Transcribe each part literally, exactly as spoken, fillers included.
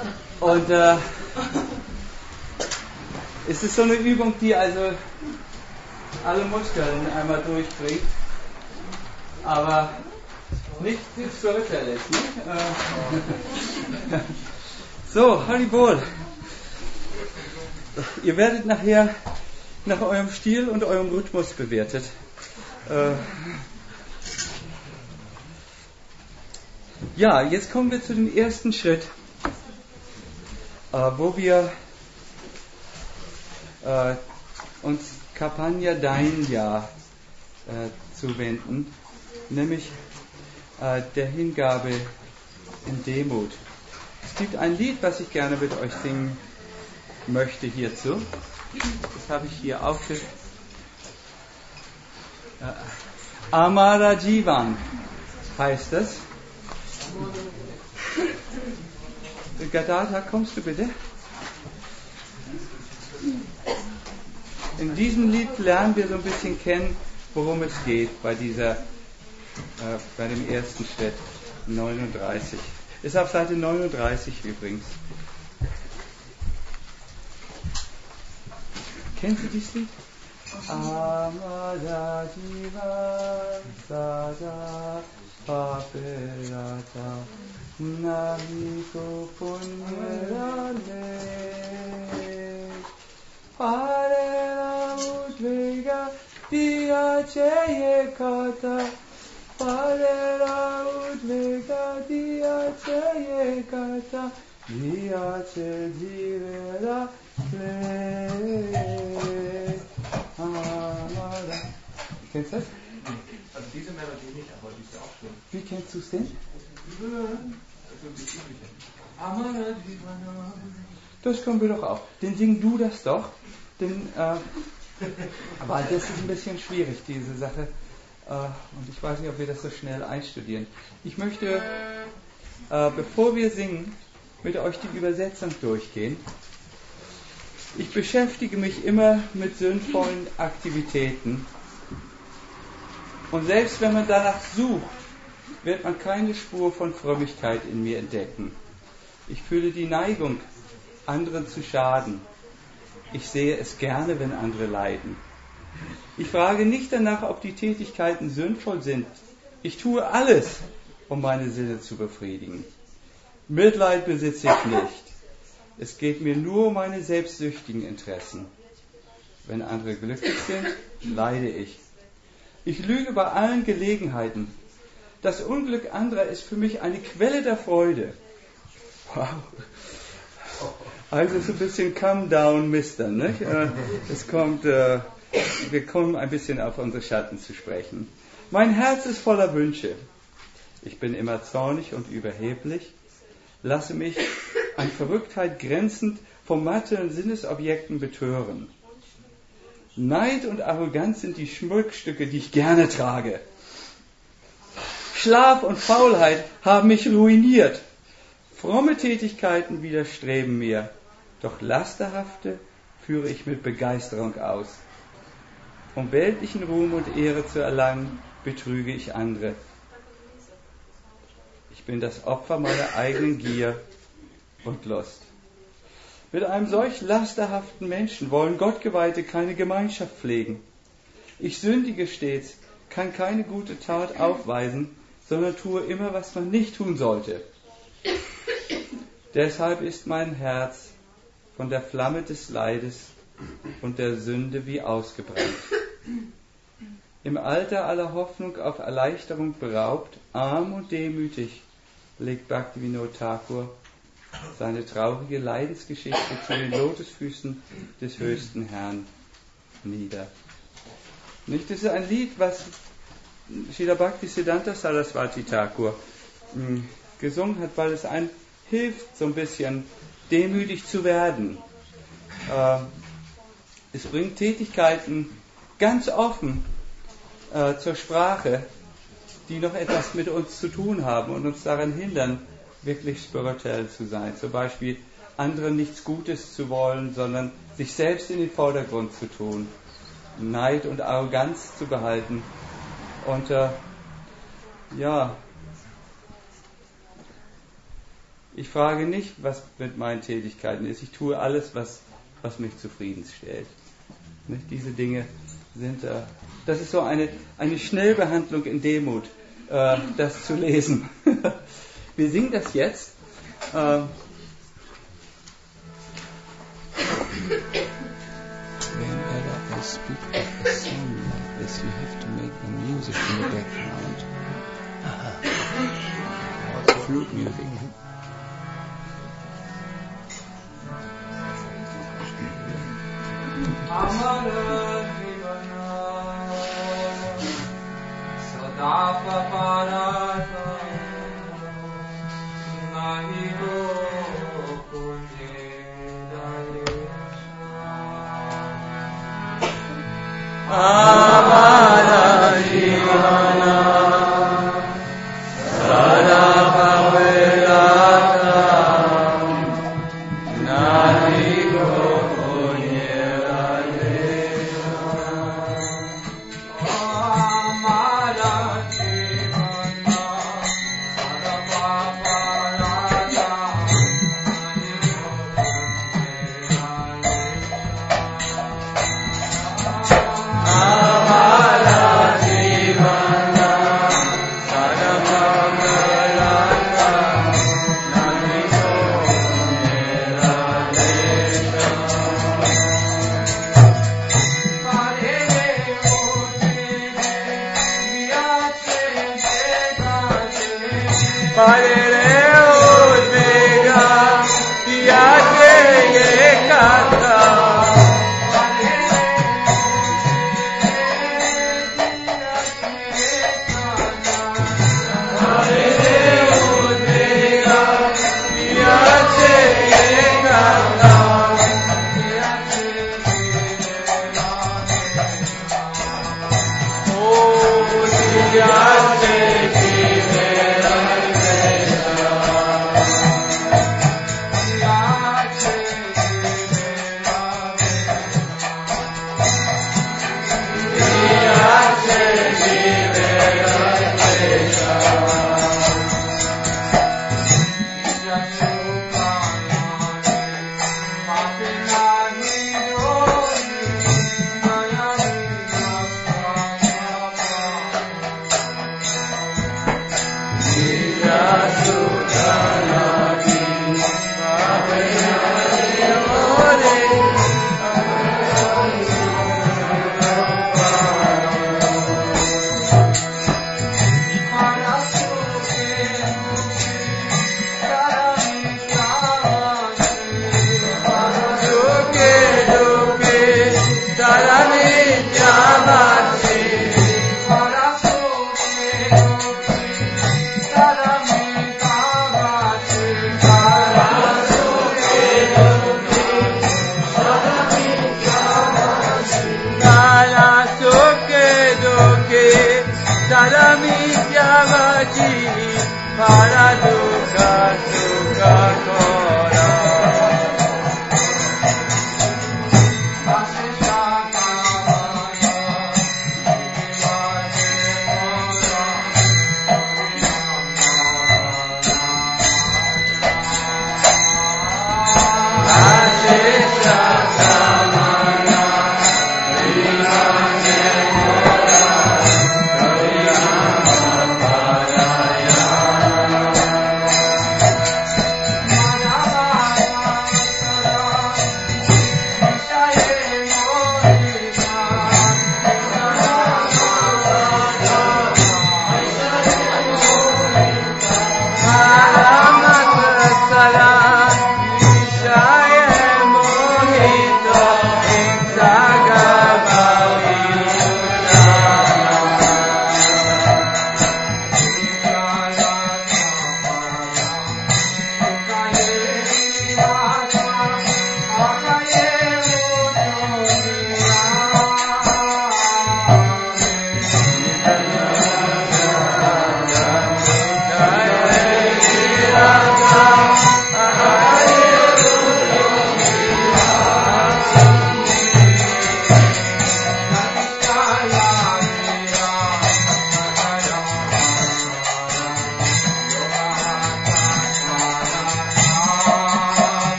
Und äh, es ist so eine Übung, die also alle Muskeln einmal durchbringt, aber nicht spirituell ist. Nicht? Äh, so, Haribol. Ihr werdet nachher nach eurem Stil und eurem Rhythmus bewertet. Äh, ja, jetzt kommen wir zu dem ersten Schritt, äh, wo wir äh, uns Kapanya Dainya äh, zuwenden, nämlich äh, der Hingabe in Demut. Es gibt ein Lied, was ich gerne mit euch singen möchte hierzu. Das habe ich hier aufgeschrieben. Äh, Amara Jivan heißt es. Gadata, kommst du bitte? In diesem Lied lernen wir so ein bisschen kennen, worum es geht bei dieser, äh, bei dem ersten Schritt, neununddreißig. Ist auf Seite neununddreißig übrigens. Kennst du dieses Lied? Amada Jiva Sada Paperata Namiko Punyarale Parera Udvega Diacheye Kata Parera Udvega Diacheye Kata Diache Jivera Amada. Kennst du das? Also diese Melodie nicht, aber die ist ja auch schön. Wie kennst du es denn? Das können wir doch auch. Den sing du das doch. Denn, äh, aber das ist ein bisschen schwierig, diese Sache. Äh, und ich weiß nicht, ob wir das so schnell einstudieren. Ich möchte, äh, bevor wir singen, mit euch die Übersetzung durchgehen. Ich beschäftige mich immer mit sinnvollen Aktivitäten. Und selbst wenn man danach sucht, wird man keine Spur von Frömmigkeit in mir entdecken. Ich fühle die Neigung, anderen zu schaden. Ich sehe es gerne, wenn andere leiden. Ich frage nicht danach, ob die Tätigkeiten sinnvoll sind. Ich tue alles, um meine Sinne zu befriedigen. Mitleid besitze ich nicht. Es geht mir nur um meine selbstsüchtigen Interessen. Wenn andere glücklich sind, leide ich. Ich lüge bei allen Gelegenheiten. Das Unglück anderer ist für mich eine Quelle der Freude. Wow. Also so ein bisschen Come Down, Mister. Nicht? Es kommt, äh, wir kommen ein bisschen auf unsere Schatten zu sprechen. Mein Herz ist voller Wünsche. Ich bin immer zornig und überheblich. Lasse mich an Verrücktheit grenzend von materiellen Sinnesobjekten betören. Neid und Arroganz sind die Schmuckstücke, die ich gerne trage. Schlaf und Faulheit haben mich ruiniert. Fromme Tätigkeiten widerstreben mir, doch lasterhafte führe ich mit Begeisterung aus. Um weltlichen Ruhm und Ehre zu erlangen, betrüge ich andere. Ich bin das Opfer meiner eigenen Gier und Lust. Mit einem solch lasterhaften Menschen wollen Gottgeweihte keine Gemeinschaft pflegen. Ich sündige stets, kann keine gute Tat aufweisen, sondern tue immer, was man nicht tun sollte. Deshalb ist mein Herz von der Flamme des Leides und der Sünde wie ausgebrannt. Im Alter aller Hoffnung auf Erleichterung beraubt, arm und demütig, legt Bhaktivinoda Thakur seine traurige Leidensgeschichte zu den Lotusfüßen des höchsten Herrn nieder. Nicht, das ist ein Lied, was Srila Bhaktisiddhanta Saraswati Thakur mh, gesungen hat, weil es einem hilft, so ein bisschen demütig zu werden. Äh, es bringt Tätigkeiten ganz offen äh, zur Sprache, die noch etwas mit uns zu tun haben und uns daran hindern, wirklich spirituell zu sein. Zum Beispiel anderen nichts Gutes zu wollen, sondern sich selbst in den Vordergrund zu tun, Neid und Arroganz zu behalten und äh, ja, Ich frage nicht, was mit meinen Tätigkeiten ist. Ich tue alles, was, was mich zufriedenstellt. Nicht? Diese Dinge sind, äh, das ist so eine, eine Schnellbehandlung in Demut, äh, das zu lesen. Wir singen das jetzt. Äh, Whenever I speak of a song like this, you have to make the music in the background. Flute music. Amara Jivana Sadapa Parata Nahigo Kunye Amara Jivana Sadapa Parata Nahigo Kunye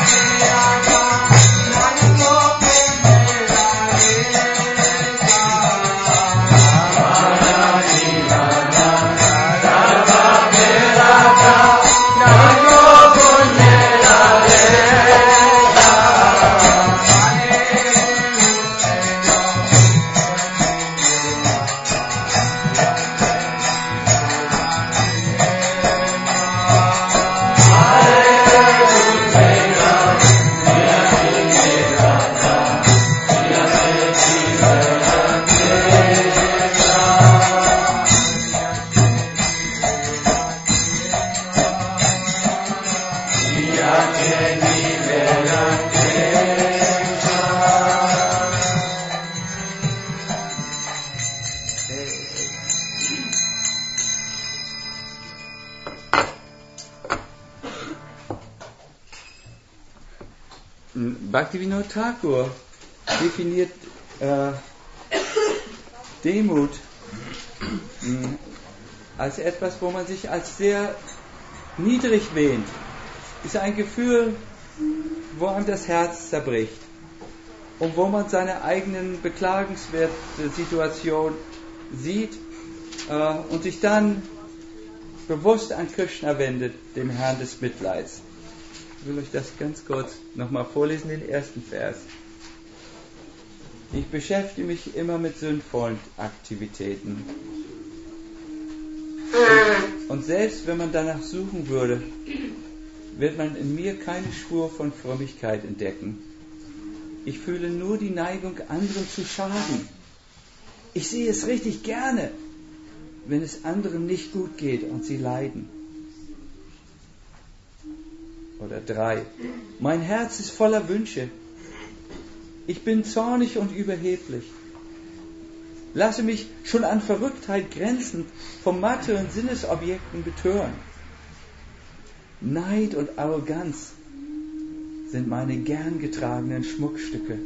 Bhaktivinoda Thakur definiert äh, Demut mh, als etwas, wo man sich als sehr niedrig wähnt. Ist ein Gefühl, wo einem das Herz zerbricht und wo man seine eigenen beklagenswerte Situation sieht äh, und sich dann bewusst an Krishna wendet, dem Herrn des Mitleids. Ich will euch das ganz kurz nochmal vorlesen, den ersten Vers. Ich beschäftige mich immer mit sinnvollen Aktivitäten. Und, und selbst wenn man danach suchen würde, wird man in mir keine Spur von Frömmigkeit entdecken. Ich fühle nur die Neigung, anderen zu schaden. Ich sehe es richtig gerne, wenn es anderen nicht gut geht und sie leiden. Oder drei. Mein Herz ist voller Wünsche. Ich bin zornig und überheblich. Lasse mich schon an Verrücktheit grenzend vom materiellen Sinnesobjekten betören. Neid und Arroganz sind meine gern getragenen Schmuckstücke.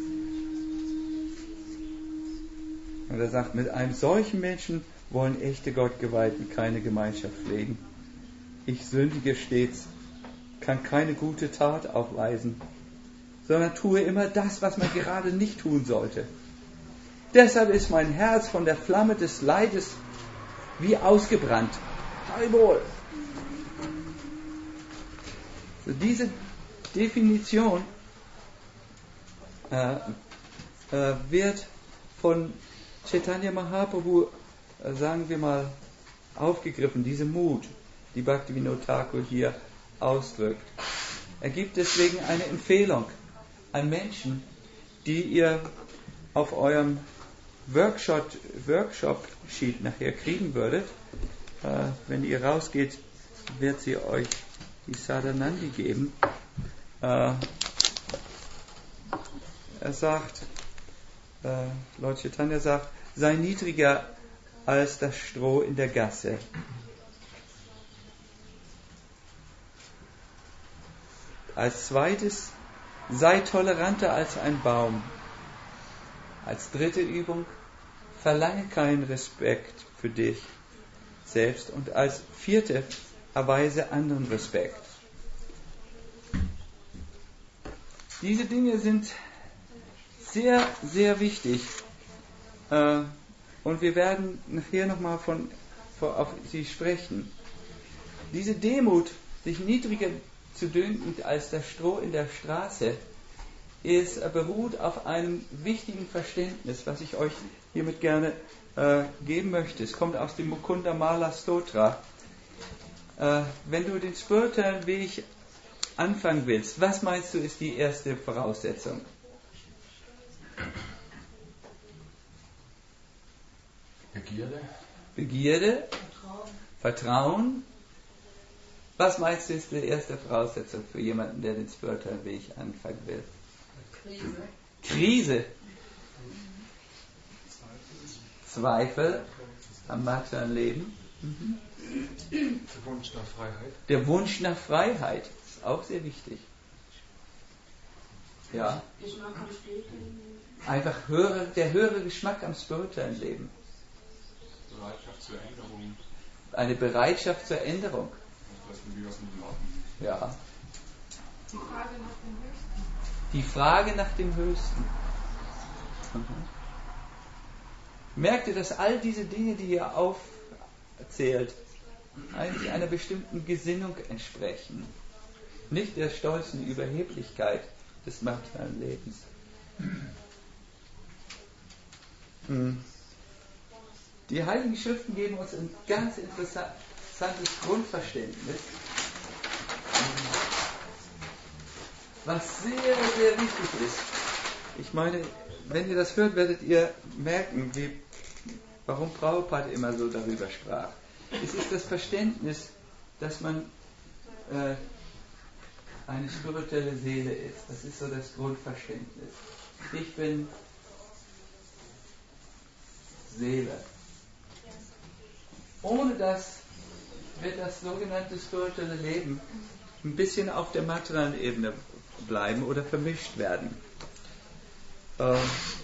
Und er sagt, mit einem solchen Menschen wollen echte Gottgeweihten keine Gemeinschaft pflegen. Ich sündige stets, kann keine gute Tat aufweisen, sondern tue immer das, was man gerade nicht tun sollte. Deshalb ist mein Herz von der Flamme des Leides wie ausgebrannt. Haribol! So diese Definition äh, äh, wird von Chaitanya Mahaprabhu, äh, sagen wir mal, aufgegriffen, diese Mut, die Bhaktivinoda Thakur hier ausdrückt. Er gibt deswegen eine Empfehlung an Menschen, die ihr auf eurem Workshop, Workshop-Sheet nachher kriegen würdet. Äh, wenn ihr rausgeht, wird sie euch die Sadhanandi geben. Äh, er sagt, äh, Lord Chaitanya sagt, sei niedriger als das Stroh in der Gasse. Als zweites, sei toleranter als ein Baum. Als dritte Übung, verlange keinen Respekt für dich selbst. Und als vierte, erweise anderen Respekt. Diese Dinge sind sehr, sehr wichtig. Äh, und wir werden nachher nochmal von, von, auf sie sprechen. Diese Demut, sich niedriger zu dünken als das Stroh in der Straße, ist, äh, beruht auf einem wichtigen Verständnis, was ich euch hiermit gerne äh, geben möchte. Es kommt aus dem Mukunda Mala Stotra. Äh, wenn du den spirituellen Weg anfangen willst, was meinst du ist die erste Voraussetzung? Begierde. Begierde. Vertrauen. Vertrauen. Was meinst du ist die erste Voraussetzung für jemanden, der den spirituellen Weg anfangen will? Krise. Krise. Zweifel am materiellen Leben. Mhm. Der Wunsch nach Freiheit. Der Wunsch nach Freiheit ist auch sehr wichtig. Ja. Geschmack am spirituellen Leben. Einfach höhere, der höhere Geschmack am spirituellen Leben. Bereitschaft zur Änderung. Eine Bereitschaft zur Änderung. Das ist wie was mit dem Laufen. Ja. Die Frage nach dem Höchsten. Die Frage nach dem Höchsten. Mhm. Merkt ihr, dass all diese Dinge, die ihr aufzählt, eigentlich einer bestimmten Gesinnung entsprechen? Nicht der stolzen Überheblichkeit des materiellen Lebens. Mhm. Die Heiligen Schriften geben uns ein ganz interessantes Grundverständnis, was sehr, sehr wichtig ist. Ich meine, wenn ihr das hört, werdet ihr merken, wie, warum Prabhupada immer so darüber sprach. Es ist das Verständnis, dass man äh, eine spirituelle Seele ist. Das ist so das Grundverständnis. Ich bin Seele. Ohne das wird das sogenannte spirituelle Leben ein bisschen auf der materiellen Ebene bleiben oder vermischt werden. Ähm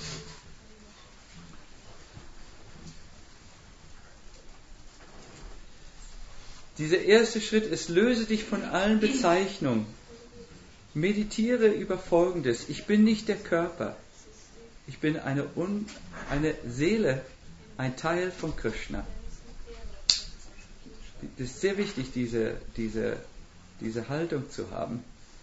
Dieser erste Schritt ist, löse dich von allen Bezeichnungen. Meditiere über Folgendes. Ich bin nicht der Körper. Ich bin eine, Un- eine Seele, ein Teil von Krishna. Das ist sehr wichtig, diese, diese, diese Haltung zu haben.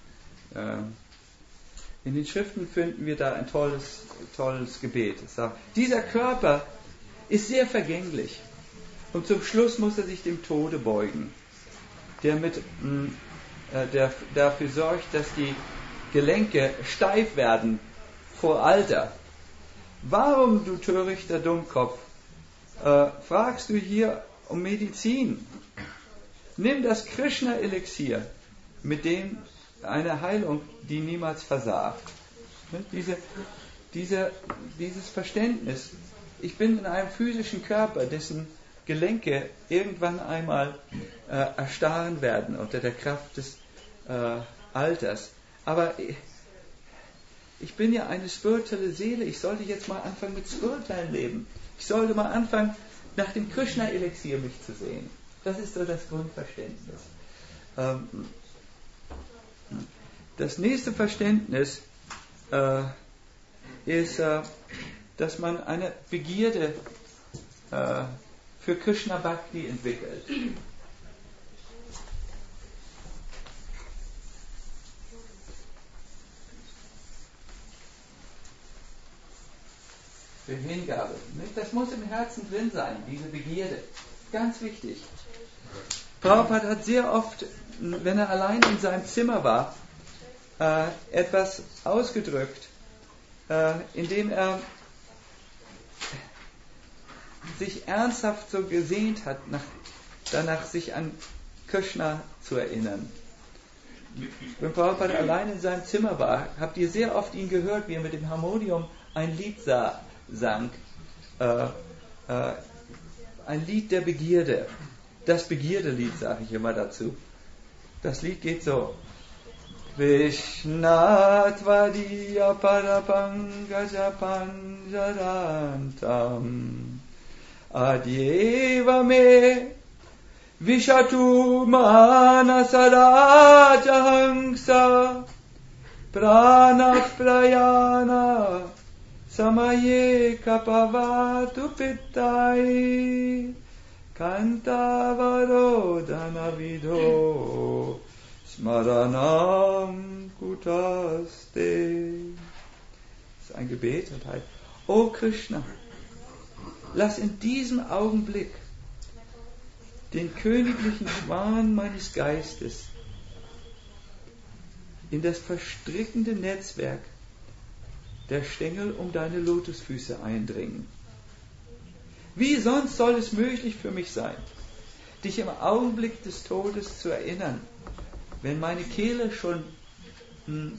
In den Schriften finden wir da ein tolles, tolles Gebet. Es sagt, dieser Körper ist sehr vergänglich und zum Schluss muss er sich dem Tode beugen, der, mit, äh, der dafür sorgt, dass die Gelenke steif werden vor Alter. Warum, du törichter Dummkopf, äh, fragst du hier um Medizin? Nimm das Krishna-Elixier, mit dem eine Heilung, die niemals versagt. Diese, diese, dieses Verständnis, ich bin in einem physischen Körper, dessen Gelenke irgendwann einmal äh, erstarren werden unter der Kraft des äh, Alters. Aber ich, ich bin ja eine spirituelle Seele, ich sollte jetzt mal anfangen mit spirituellem Leben. Ich sollte mal anfangen, nach dem Krishna-Elixier mich zu sehen. Das ist so das Grundverständnis. Ähm, das nächste Verständnis äh, ist, äh, dass man eine Begierde äh, für Krishna Bhakti entwickelt. Für Hingabe. Das muss im Herzen drin sein, diese Begierde. Ganz wichtig. Prabhupada hat sehr oft, wenn er allein in seinem Zimmer war, äh, etwas ausgedrückt, äh, indem er sich ernsthaft so gesehnt hat, nach, danach sich an Krishna zu erinnern. Wenn Prabhupada allein in seinem Zimmer war, habt ihr sehr oft ihn gehört, wie er mit dem Harmonium ein Lied sah, sang. Äh, äh, ein Lied der Begierde. Das Begierdelied, sage ich immer dazu. Das Lied geht so. Krishna tvadiya parapangaja panjarantam adyeva me vishatu manasarajahangsa prana prayana samaye kapavatu pittai kantavarodhana vidho smaranam kutaste. Das ist ein Gebet und heißt, O Krishna, lass in diesem Augenblick den königlichen Schwan meines Geistes in das verstrickende Netzwerk der Stängel um deine Lotusfüße eindringen. Wie sonst soll es möglich für mich sein, dich im Augenblick des Todes zu erinnern, wenn meine Kehle schon hm,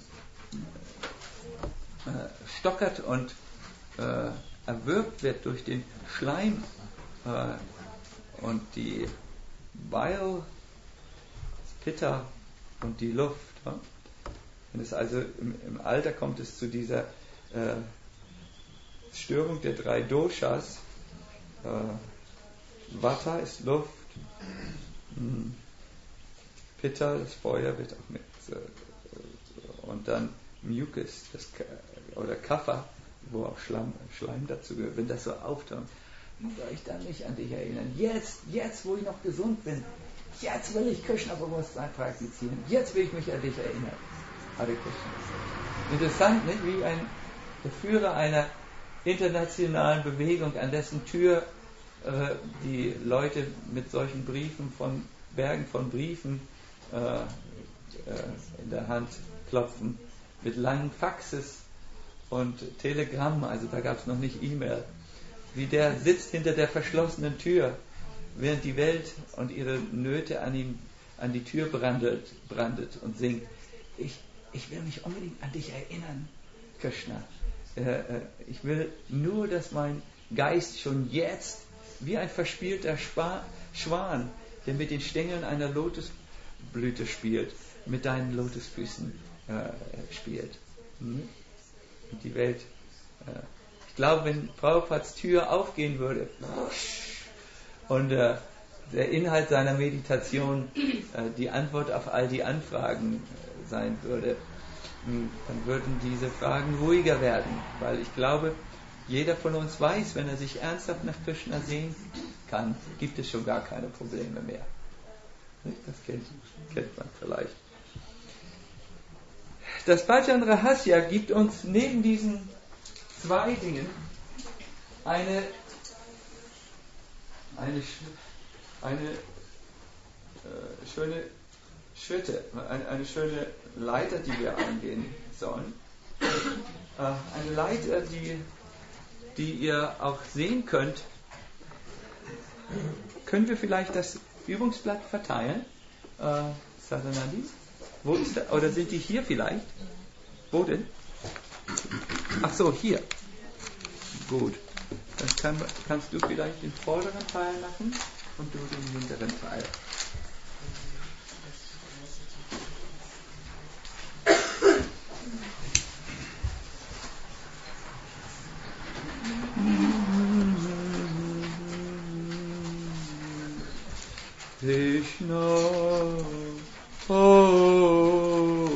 äh, stockert und äh, erwürgt wird durch den Schleim äh, und die Bile, das Pitta und die Luft. Ja? Wenn es also im, im Alter kommt es zu dieser äh, Störung der drei Doshas. Äh, Vata ist Luft, hm, Pitta, das Feuer, wird auch mit äh, und dann Mucus das, oder Kaffer, wo auch Schlamm, Schleim dazu gehört, wenn das so auftaucht, soll ich dann nicht an dich erinnern. Jetzt, jetzt, wo ich noch gesund bin, jetzt will ich Krishna-Bewusstsein praktizieren. Jetzt will ich mich an dich erinnern. Hare Krishna. Interessant, nicht? Wie ein der Führer einer internationalen Bewegung, an dessen Tür äh, die Leute mit solchen Briefen von Bergen von Briefen äh, äh, in der Hand klopfen, mit langen Faxes und Telegrammen, also da gab es noch nicht E-Mail, wie der sitzt hinter der verschlossenen Tür, während die Welt und ihre Nöte an ihm an die Tür brandet, brandet und singt, ich, ich will mich unbedingt an dich erinnern, Krishna. Äh, äh, ich will nur, dass mein Geist schon jetzt wie ein verspielter Spa- Schwan, der mit den Stängeln einer Lotusblüte spielt, mit deinen Lotusfüßen äh, spielt. Hm? Und die Welt. Äh, ich glaube, wenn Prabhupads Tür aufgehen würde und äh, der Inhalt seiner Meditation äh, die Antwort auf all die Anfragen äh, sein würde, mh, dann würden diese Fragen ruhiger werden, weil ich glaube, jeder von uns weiß, wenn er sich ernsthaft nach Krishna sehen kann, gibt es schon gar keine Probleme mehr. Das kennt, kennt man vielleicht. Das Bhajan Rahasya gibt uns neben diesen zwei Dingen eine, eine, eine äh, schöne Schritte, eine, eine schöne Leiter, die wir eingehen sollen. Äh, eine Leiter, die, die ihr auch sehen könnt. Können wir vielleicht das Übungsblatt verteilen? Äh, Sadhanandis? Wo ist der? Oder sind die hier vielleicht? Wo denn? Ach so, hier. Gut. Dann kann, kannst du vielleicht den vorderen Teil machen und du den hinteren Teil. Krishna, oh.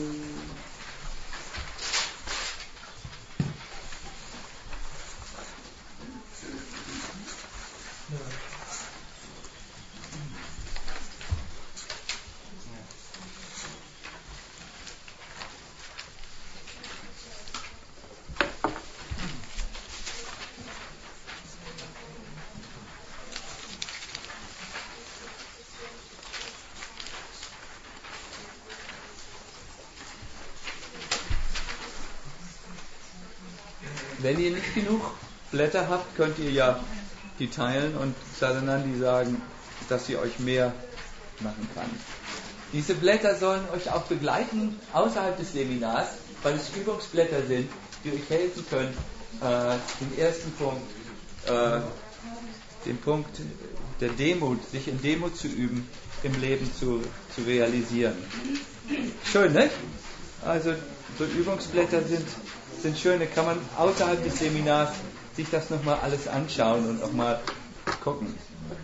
Wenn ihr nicht genug Blätter habt, könnt ihr ja die teilen und Sadhanandi sagen, dass sie euch mehr machen kann. Diese Blätter sollen euch auch begleiten außerhalb des Seminars, weil es Übungsblätter sind, die euch helfen können, äh, den ersten Punkt, äh, den Punkt der Demut, sich in Demut zu üben, im Leben zu, zu realisieren. Schön, ne? Also so Übungsblätter sind sind schöne, kann man außerhalb des Seminars sich das nochmal alles anschauen und nochmal gucken.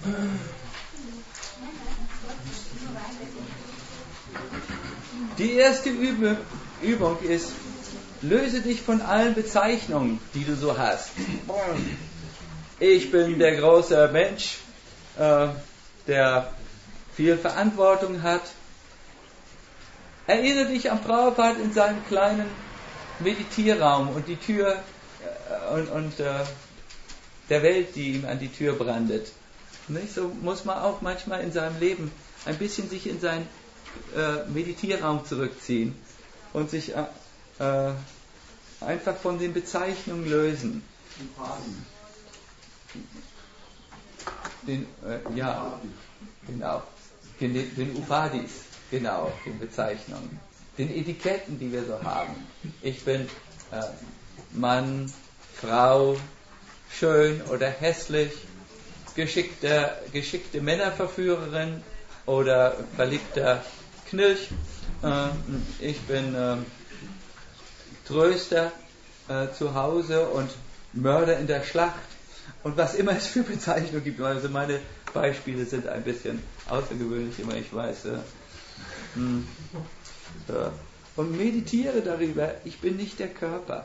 Die erste Übe, Übung ist, löse dich von allen Bezeichnungen, die du so hast. Ich bin der große Mensch, äh, der viel Verantwortung hat. Erinnere dich an Prabhupada in seinem kleinen Meditierraum und die Tür äh, und, und äh, der Welt, die ihm an die Tür brandet. Nicht? So muss man auch manchmal in seinem Leben ein bisschen sich in seinen äh, Meditierraum zurückziehen und sich äh, äh, einfach von den Bezeichnungen lösen. Den, äh, ja, genau. Den, den Upadis, genau, den Bezeichnungen. Den Etiketten, die wir so haben. Ich bin äh, Mann, Frau, schön oder hässlich, geschickte, geschickte Männerverführerin oder verliebter Knilch. Äh, ich bin äh, Tröster äh, zu Hause und Mörder in der Schlacht. Und was immer es für Bezeichnungen gibt. Also meine Beispiele sind ein bisschen außergewöhnlich, immer ich weiß. Äh, hm. und meditiere darüber, ich bin nicht der Körper.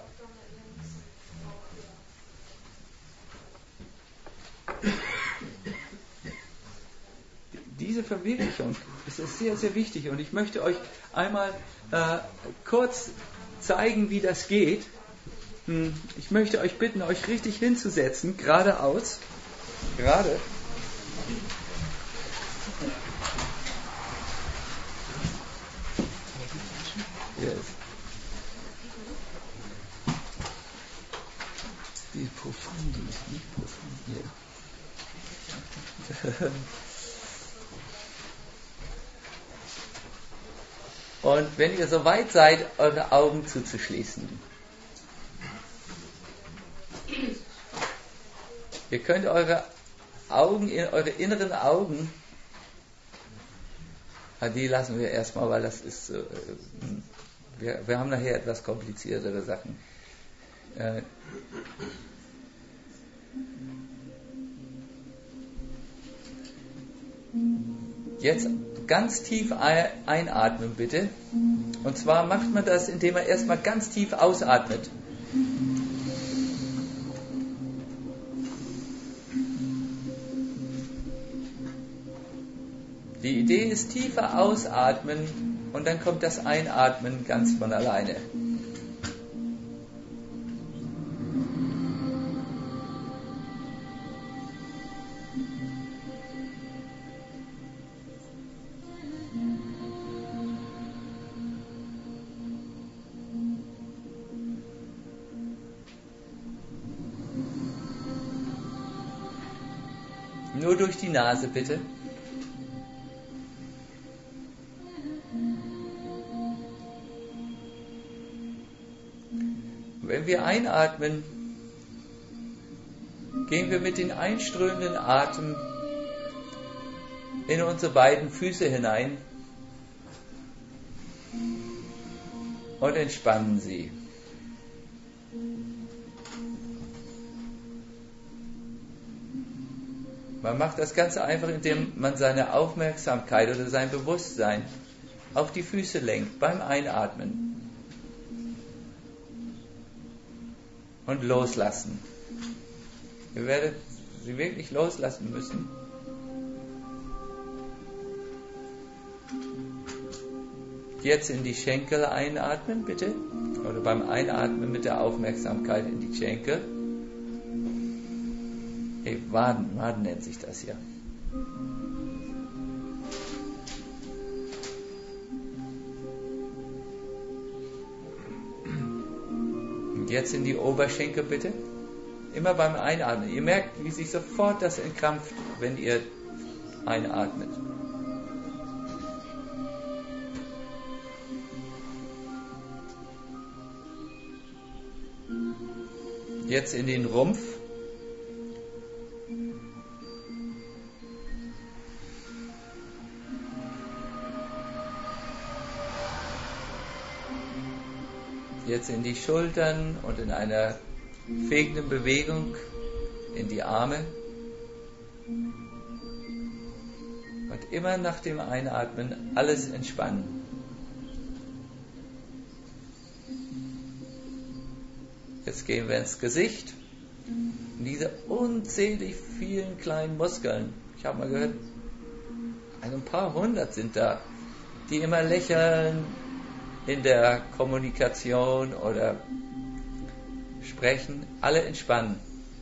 Diese Verwirklichung ist sehr, sehr wichtig und ich möchte euch einmal äh, kurz zeigen, wie das geht. Hm, ich möchte euch bitten, euch richtig hinzusetzen, geradeaus, gerade. Yes. Die Profundi, nicht Profundi. Und wenn ihr soweit seid, eure Augen zuzuschließen. Ihr könnt eure Augen, eure inneren Augen, die lassen wir erstmal, weil das ist, äh, wir, wir haben nachher etwas kompliziertere Sachen. Äh, Jetzt ganz tief einatmen, bitte. Und zwar macht man das, indem man erstmal ganz tief ausatmet. Die Idee ist tiefer ausatmen und dann kommt das Einatmen ganz von alleine. Nur durch die Nase, bitte. Wenn wir einatmen, gehen wir mit dem einströmenden Atem in unsere beiden Füße hinein und entspannen sie. Man macht das Ganze einfach, indem man seine Aufmerksamkeit oder sein Bewusstsein auf die Füße lenkt beim Einatmen und loslassen. Ihr werdet sie wirklich loslassen müssen. Jetzt in die Schenkel einatmen, bitte. Oder beim Einatmen mit der Aufmerksamkeit in die Schenkel. Hey, Waden, Waden nennt sich das ja. Und jetzt in die Oberschenkel bitte. Immer beim Einatmen. Ihr merkt, wie sich sofort das entkrampft, wenn ihr einatmet. Jetzt in den Rumpf. Jetzt in die Schultern und in einer fegenden Bewegung in die Arme. Und immer nach dem Einatmen alles entspannen. Jetzt gehen wir ins Gesicht. Und diese unzählig vielen kleinen Muskeln, ich habe mal gehört, also ein paar hundert sind da, die immer lächeln in der Kommunikation oder sprechen, alle entspannen.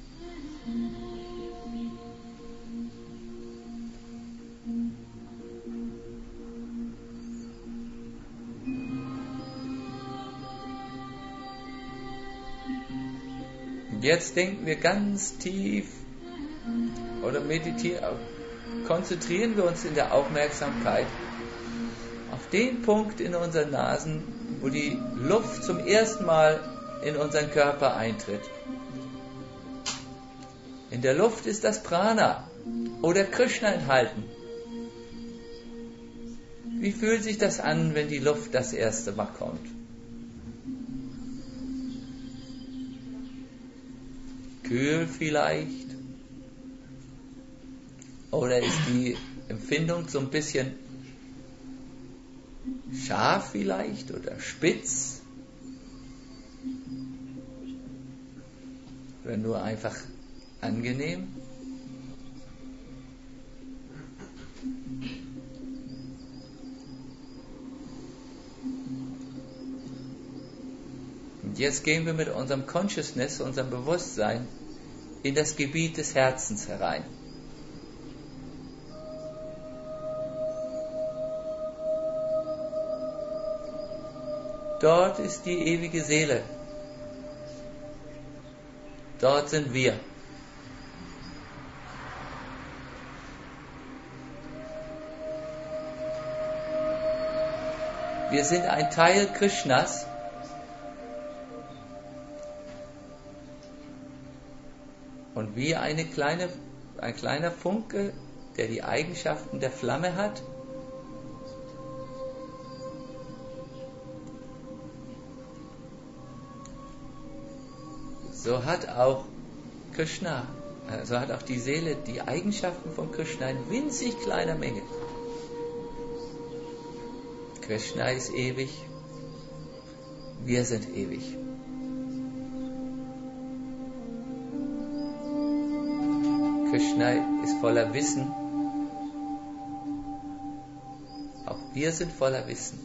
Und jetzt denken wir ganz tief oder meditieren, konzentrieren wir uns in der Aufmerksamkeit auf den Punkt in unseren Nasen, wo die Luft zum ersten Mal in unseren Körper eintritt. In der Luft ist das Prana oder Krishna enthalten. Wie fühlt sich das an, wenn die Luft das erste Mal kommt? Kühl vielleicht? Oder ist die Empfindung so ein bisschen scharf vielleicht oder spitz oder nur einfach angenehm. Und jetzt gehen wir mit unserem Consciousness, unserem Bewusstsein in das Gebiet des Herzens herein. Dort ist die ewige Seele. Dort sind wir. Wir sind ein Teil Krishnas. Und wie eine kleine, ein kleiner Funke, der die Eigenschaften der Flamme hat, so hat auch Krishna, so hat auch die Seele die Eigenschaften von Krishna in winzig kleiner Menge. Krishna ist ewig, wir sind ewig. Krishna ist voller Wissen, auch wir sind voller Wissen.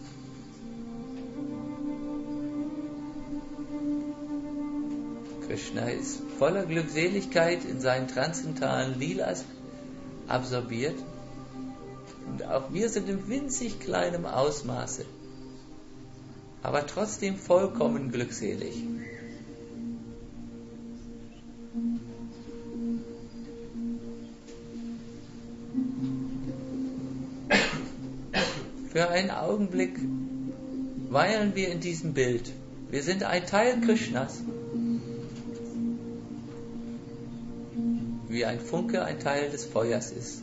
Krishna ist voller Glückseligkeit in seinen transzendentalen Lilas absorbiert und auch wir sind in winzig kleinem Ausmaße, aber trotzdem vollkommen glückselig. Für einen Augenblick weilen wir in diesem Bild. Wir sind ein Teil Krishnas. Wie ein Funke ein Teil des Feuers ist.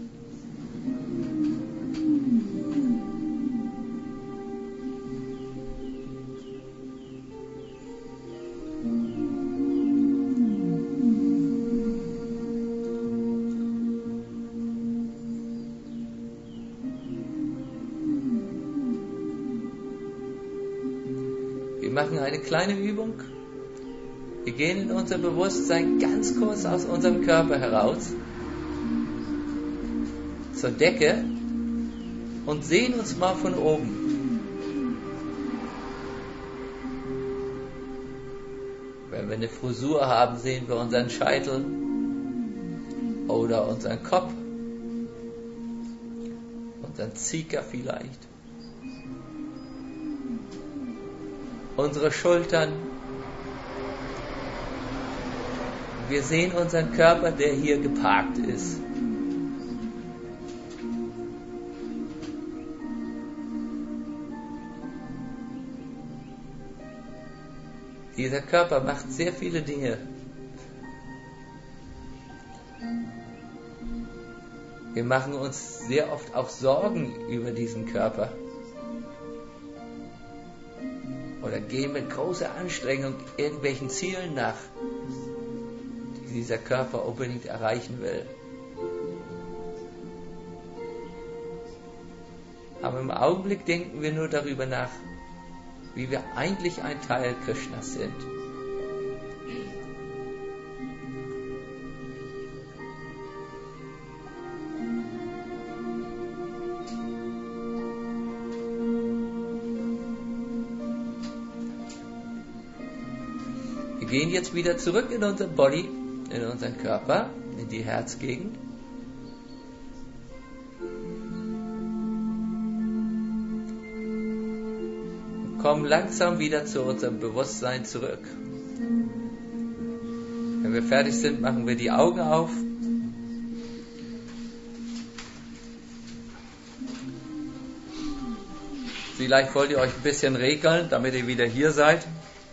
Wir machen eine kleine Übung. Wir gehen in unser Bewusstsein ganz kurz aus unserem Körper heraus, zur Decke und sehen uns mal von oben. Wenn wir eine Frisur haben, sehen wir unseren Scheitel oder unseren Kopf, unseren Zika vielleicht, unsere Schultern. Wir sehen unseren Körper, der hier geparkt ist. Dieser Körper macht sehr viele Dinge. Wir machen uns sehr oft auch Sorgen über diesen Körper. Oder gehen mit großer Anstrengung irgendwelchen Zielen nach, die dieser Körper unbedingt erreichen will. Aber im Augenblick denken wir nur darüber nach, wie wir eigentlich ein Teil Krishnas sind. Wir gehen jetzt wieder zurück in unser Body, in unseren Körper, in die Herzgegend. Und kommen langsam wieder zu unserem Bewusstsein zurück. Wenn wir fertig sind, machen wir die Augen auf. Vielleicht wollt ihr euch ein bisschen regeln, damit ihr wieder hier seid.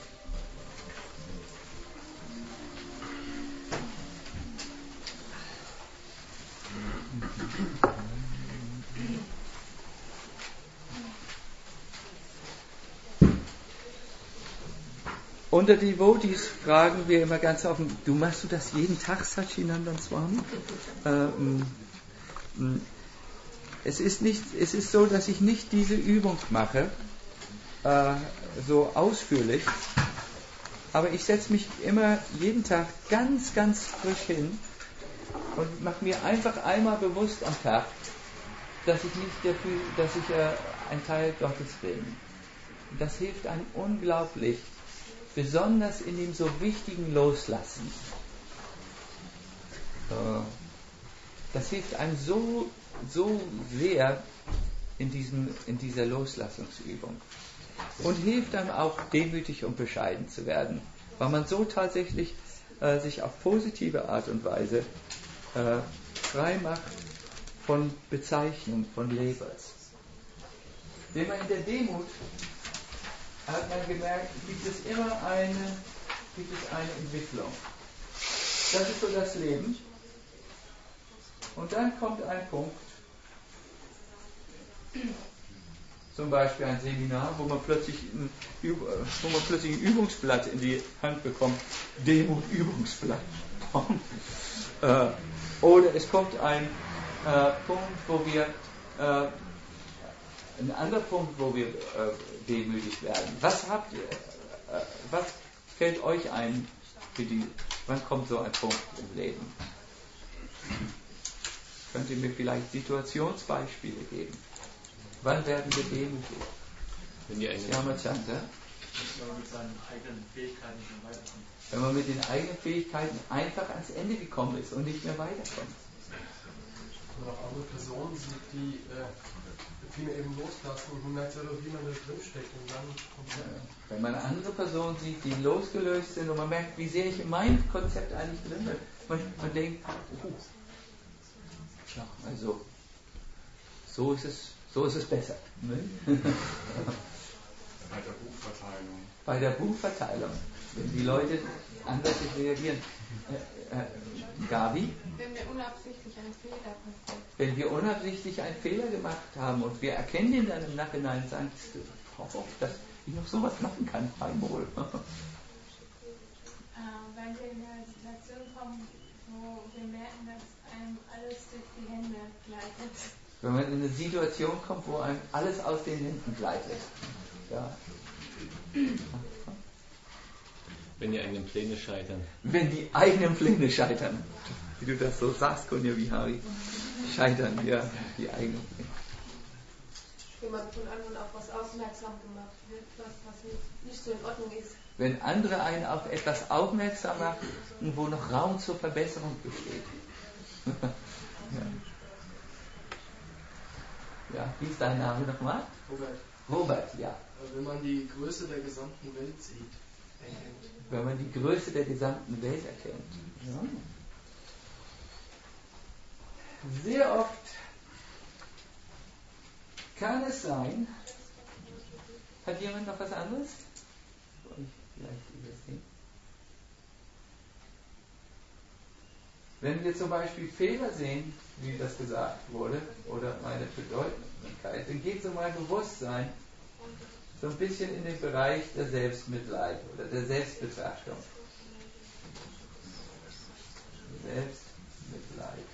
Unter Devotees fragen wir immer ganz offen, du machst du das jeden Tag, Satchidananda Swami? Ähm, es ist nicht, es ist so, dass ich nicht diese Übung mache, äh, so ausführlich, aber ich setze mich immer jeden Tag ganz, ganz frisch hin und mache mir einfach einmal bewusst am Tag, dass ich nicht dafür, dass ich äh, ein Teil Gottes bin. Das hilft einem unglaublich, besonders in dem so wichtigen Loslassen. Das hilft einem so, so sehr in, diesem, in dieser Loslassungsübung. Und hilft einem auch, demütig und bescheiden zu werden, weil man so tatsächlich äh, sich auf positive Art und Weise äh, frei macht von Bezeichnung, von Labels. Wenn man in der Demut, hat man gemerkt, gibt es immer eine, gibt es eine Entwicklung. Das ist so das Leben. Und dann kommt ein Punkt, zum Beispiel ein Seminar, wo man plötzlich ein, wo man plötzlich ein Übungsblatt in die Hand bekommt, Demut-Übungsblatt. äh, oder es kommt ein äh, Punkt, wo wir äh, ein anderer Punkt, wo wir äh, demütig werden. Was habt ihr, äh, was fällt euch ein für die, wann kommt so ein Punkt im Leben? Könnt ihr mir vielleicht Situationsbeispiele geben? Wann werden wir demütig? Wenn die eigenen Ja, Machanta? Wenn man mit seinen eigenen Fähigkeiten nicht mehr weiterkommt. Wenn man mit den eigenen Fähigkeiten einfach ans Ende gekommen ist und nicht mehr weiterkommt. Wenn man auch andere Personen sieht, die äh, viel mehr eben loslassen und man merkt selber, wie man da drin steckt und dann kommt man. Ja. Wenn man andere Personen sieht, die losgelöst sind und man merkt, wie sehr ich in meinem Konzept eigentlich drin bin. Man, man denkt, oh, ja, also so ist es, so ist es besser. Ne? Bei der Buchverteilung. Bei der Buchverteilung, wenn die Leute anders reagieren. Äh, äh, Gabi? Wenn mir unabsichtlich ein Fehler passiert. Wenn wir unabsichtlich einen Fehler gemacht haben und wir erkennen ihn dann im Nachhinein und sagen, oh, dass ich noch sowas machen kann, einmal. Äh, wenn wir in eine Situation kommen, wo wir merken, dass einem alles durch die Hände gleitet. Wenn man in eine Situation kommt, wo einem alles aus den Händen gleitet. Ja. Wenn die eigenen Pläne scheitern. Wenn die eigenen Pläne scheitern. Wie du das so sagst, Kunja Vihari. Scheitern, ja, die eigenen Pläne. Wenn man von anderen auf was aufmerksam gemacht wird, was, was nicht, nicht so in Ordnung ist. Wenn andere einen auf etwas aufmerksam machen, wo noch Raum zur Verbesserung besteht. ja. ja, wie ist dein Name nochmal? Robert, Robert, ja. wenn man die Größe der gesamten Welt sieht, erkennt. Wenn man die Größe der gesamten Welt erkennt. Ja. Sehr oft kann es sein, hat jemand noch was anderes? Soll ich vielleicht übersehen? Wenn wir zum Beispiel Fehler sehen, wie das gesagt wurde, oder meine Bedeutsamkeit, dann geht es um ein Bewusstsein so ein bisschen in den Bereich der Selbstmitleid oder der Selbstbetrachtung. Selbstmitleid.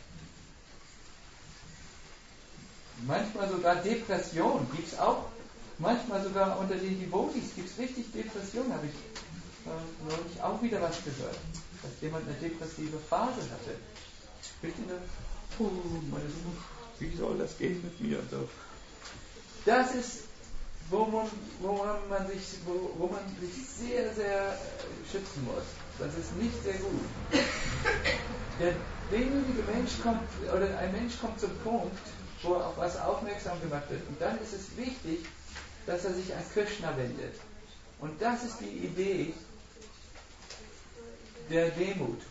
Manchmal sogar Depression gibt es auch. Manchmal sogar unter den Devotees gibt es richtig Depression. Habe ich äh, neulich auch wieder was gehört, dass jemand eine depressive Phase hatte. Richtig eine, puh, meine Suche, wie soll das gehen mit mir? So. Das ist, wo man, wo man, sich, wo, wo man sich sehr, sehr äh, schützen muss. Das ist nicht sehr gut. Der demütige Mensch kommt, oder ein Mensch kommt zum Punkt, wo er auf was aufmerksam gemacht wird. Und dann ist es wichtig, dass er sich an Krishna wendet. Und das ist die Idee der Demut.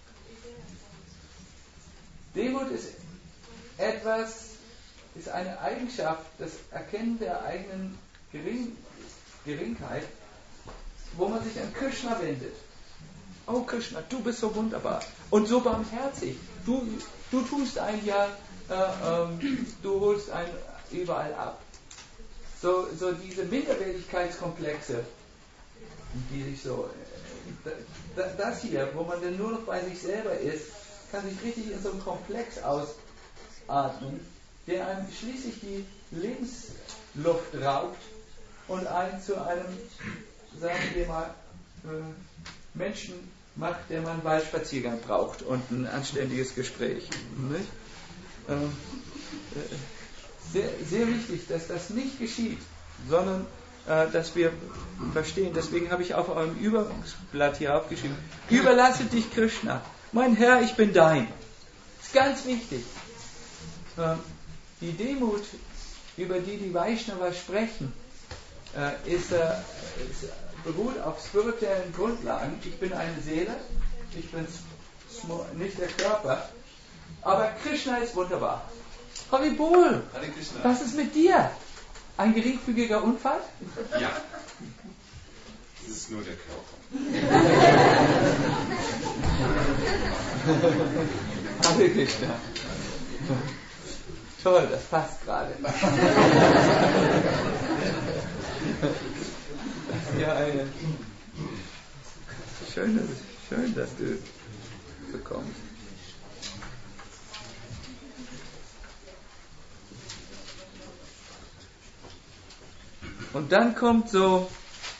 Demut ist etwas, ist eine Eigenschaft, das Erkennen der eigenen Gering, Geringheit, wo man sich an Krishna wendet. Oh Krishna, du bist so wunderbar und so barmherzig. Du, du tust ein ja, äh, ähm, du holst einen überall ab. So, so diese Minderwertigkeitskomplexe, die sich so, äh, das hier, wo man dann nur noch bei sich selber ist, kann sich richtig in so einem Komplex ausatmen, der einem schließlich die Lebensluft raubt und einen zu einem, sagen wir mal, äh, Menschen macht, der man einen Waldspaziergang braucht und ein anständiges Gespräch. Nicht? Äh, äh, sehr, sehr wichtig, dass das nicht geschieht, sondern äh, dass wir verstehen. Deswegen habe ich auf eurem Übungsblatt hier aufgeschrieben: Überlasse dich Krishna. Mein Herr, ich bin dein. Das ist ganz wichtig. Äh, die Demut, über die die Vaishnavas sprechen, äh, ist, äh, ist, beruht auf spirituellen Grundlagen. Ich bin eine Seele, ich bin nicht der Körper, aber Krishna ist wunderbar. Haribol, was ist mit dir? Ein geringfügiger Unfall? Ja. Das ist nur der Körper. Hare Krishna. Toll, das passt gerade. Das ist ja eine schön, schön, dass du bekommst. Und dann kommt so,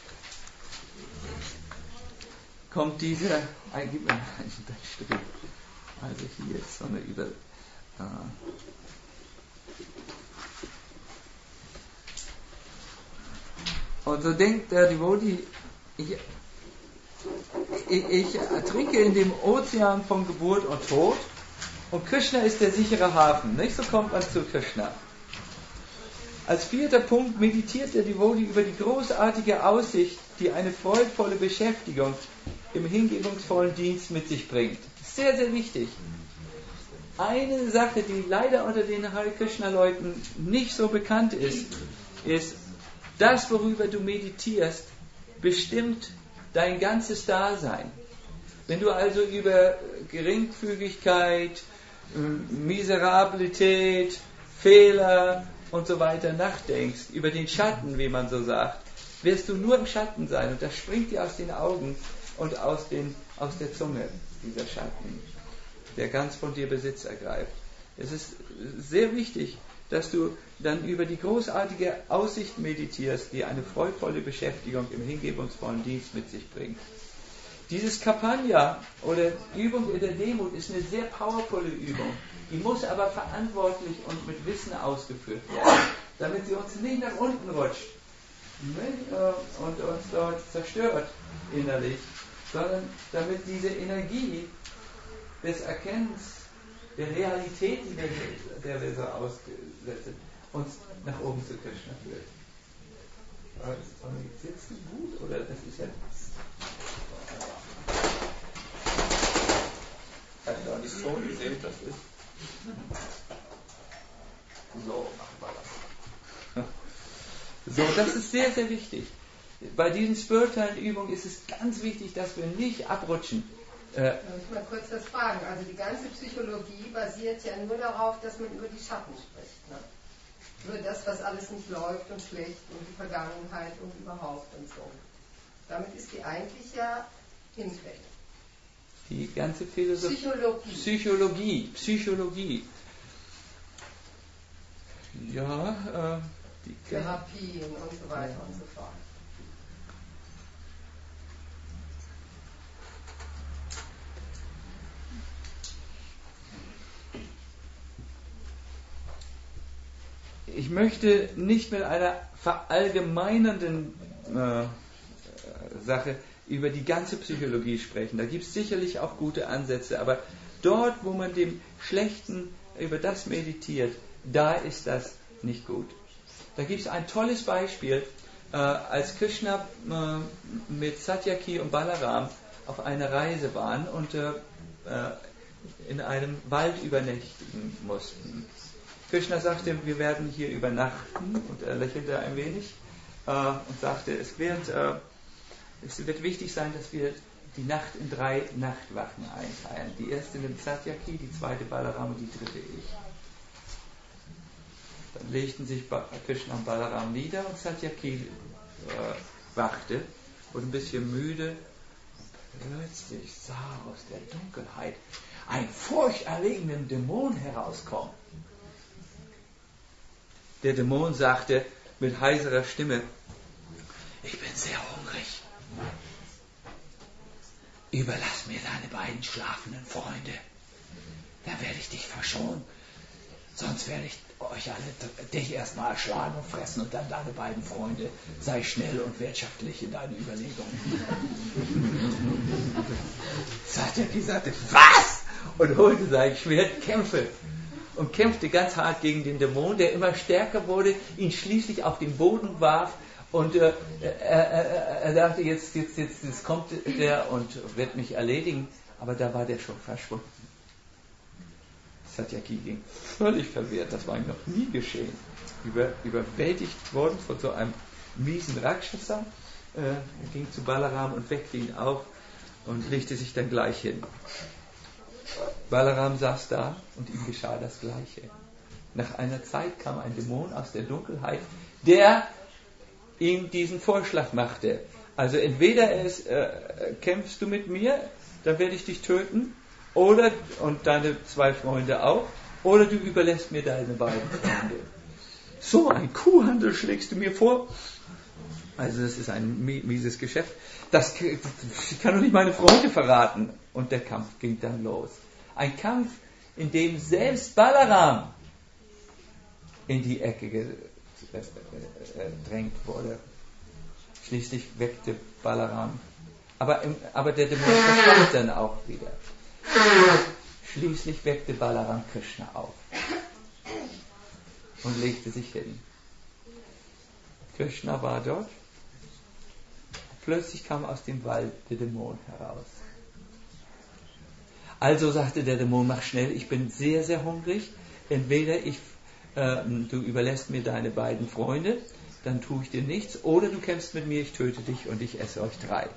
kommt dieser, ein, gib mir einen Strich, also hier ist so eine Über, äh, und so denkt der Devotee, ich, ich, ich ertrinke in dem Ozean von Geburt und Tod und Krishna ist der sichere Hafen, nicht? So kommt man zu Krishna. Als vierter Punkt meditiert der Devotee über die großartige Aussicht, die eine freudvolle Beschäftigung im hingebungsvollen Dienst mit sich bringt. Sehr, sehr wichtig. Eine Sache, die leider unter den Hare Krishna Leuten nicht so bekannt ist, ist, das, worüber du meditierst, bestimmt dein ganzes Dasein. Wenn du also über Geringfügigkeit, Miserabilität, Fehler und so weiter nachdenkst, über den Schatten, wie man so sagt, wirst du nur im Schatten sein und das springt dir aus den Augen und aus, den, aus der Zunge, dieser Schatten, der ganz von dir Besitz ergreift. Es ist sehr wichtig, dass du dann über die großartige Aussicht meditierst, die eine freudvolle Beschäftigung im hingebungsvollen Dienst mit sich bringt. Dieses Kapanya oder Übung in der Demut ist eine sehr powervolle Übung. Die muss aber verantwortlich und mit Wissen ausgeführt werden, damit sie uns nicht nach unten rutscht und uns dort zerstört innerlich, sondern damit diese Energie des Erkennens der Realität, der wir so ausgesetzt sind, uns nach oben zu Krishna führt. Sitzt du gut oder das ist ja ich weiß gar nicht so, wie sehr das ist. So, machen wir das. So, das ist sehr, sehr wichtig. Bei diesen spirituellen Übungen ist es ganz wichtig, dass wir nicht abrutschen. Äh, ich muss mal kurz das fragen. Also die ganze Psychologie basiert ja nur darauf, dass man über die Schatten spricht. Ne? Über das, was alles nicht läuft und schlecht und die Vergangenheit und überhaupt und so. Damit ist die eigentlich ja hinfällig. Die ganze Philosophie. Psychologie. Psychologie. Psychologie. Ja, äh, die Therapien und so weiter und so fort. Ich möchte nicht mit einer verallgemeinernden äh, Sache über die ganze Psychologie sprechen. Da gibt es sicherlich auch gute Ansätze, aber dort, wo man dem Schlechten über das meditiert, da ist das nicht gut. Da gibt es ein tolles Beispiel, äh, als Krishna äh, mit Satyaki und Balaram auf einer Reise waren und äh, in einem Wald übernächtigen mussten. Krishna sagte, wir werden hier übernachten, und er lächelte ein wenig äh, und sagte, es wird, äh, es wird wichtig sein, dass wir die Nacht in drei Nachtwachen einteilen. Die erste nimmt Satyaki, die zweite Balaram und die dritte ich. Dann legten sich Krishna und Balaram nieder und Satyaki äh, wachte, wurde ein bisschen müde. Plötzlich sah aus der Dunkelheit ein furchterregenden Dämon herauskommen. Der Dämon sagte mit heiserer Stimme, ich bin sehr hungrig. Überlass mir deine beiden schlafenden Freunde. Dann werde ich dich verschonen. Sonst werde ich euch alle, dich erstmal erschlagen und fressen und dann deine beiden Freunde. Sei schnell und wirtschaftlich in deinen Überlegungen. Satyaki sagte, was? Und holte sein Schwert, kämpfe. Und kämpfte ganz hart gegen den Dämon, der immer stärker wurde, ihn schließlich auf den Boden warf. Und äh, er, er, er dachte, jetzt, jetzt, jetzt, jetzt kommt der und wird mich erledigen. Aber da war der schon verschwunden. Satyaki ging völlig verwirrt, das war ihm noch nie geschehen. Über, überwältigt worden von so einem miesen Rakshasa. Äh, er ging zu Balaram und weckte ihn auf und legte sich dann gleich hin. Balaram saß da und ihm geschah das Gleiche. Nach einer Zeit kam ein Dämon aus der Dunkelheit, der ihm diesen Vorschlag machte. Also entweder es, äh, kämpfst du mit mir, dann werde ich dich töten, oder, und deine zwei Freunde auch, oder du überlässt mir deine beiden Freunde. So ein Kuhhandel schlägst du mir vor? Also das ist ein mieses Geschäft. Das, ich kann doch nicht meine Freunde verraten. Und der Kampf ging dann los. Ein Kampf, in dem selbst Balaram in die Ecke gedrängt wurde. Schließlich weckte Balaram. Aber, im, aber der Dämon verschwand dann auch wieder. Schließlich weckte Balaram Krishna auf und legte sich hin. Krishna war dort. Plötzlich kam aus dem Wald der Dämon heraus. Also sagte der Dämon, mach schnell, ich bin sehr, sehr hungrig. Entweder ich, äh, du überlässt mir deine beiden Freunde, dann tue ich dir nichts, oder du kämpfst mit mir, ich töte dich und ich esse euch drei.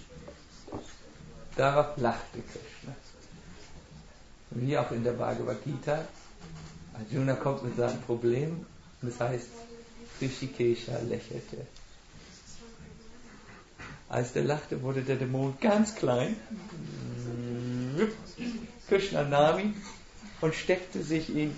Darauf lachte Krishna. Wie auch in der Bhagavad Gita, Arjuna kommt mit seinem Problem, und das heißt, Hrishikesha lächelte. Als der lachte, wurde der Dämon ganz klein. Krishna nahm ihn und steckte sich ihn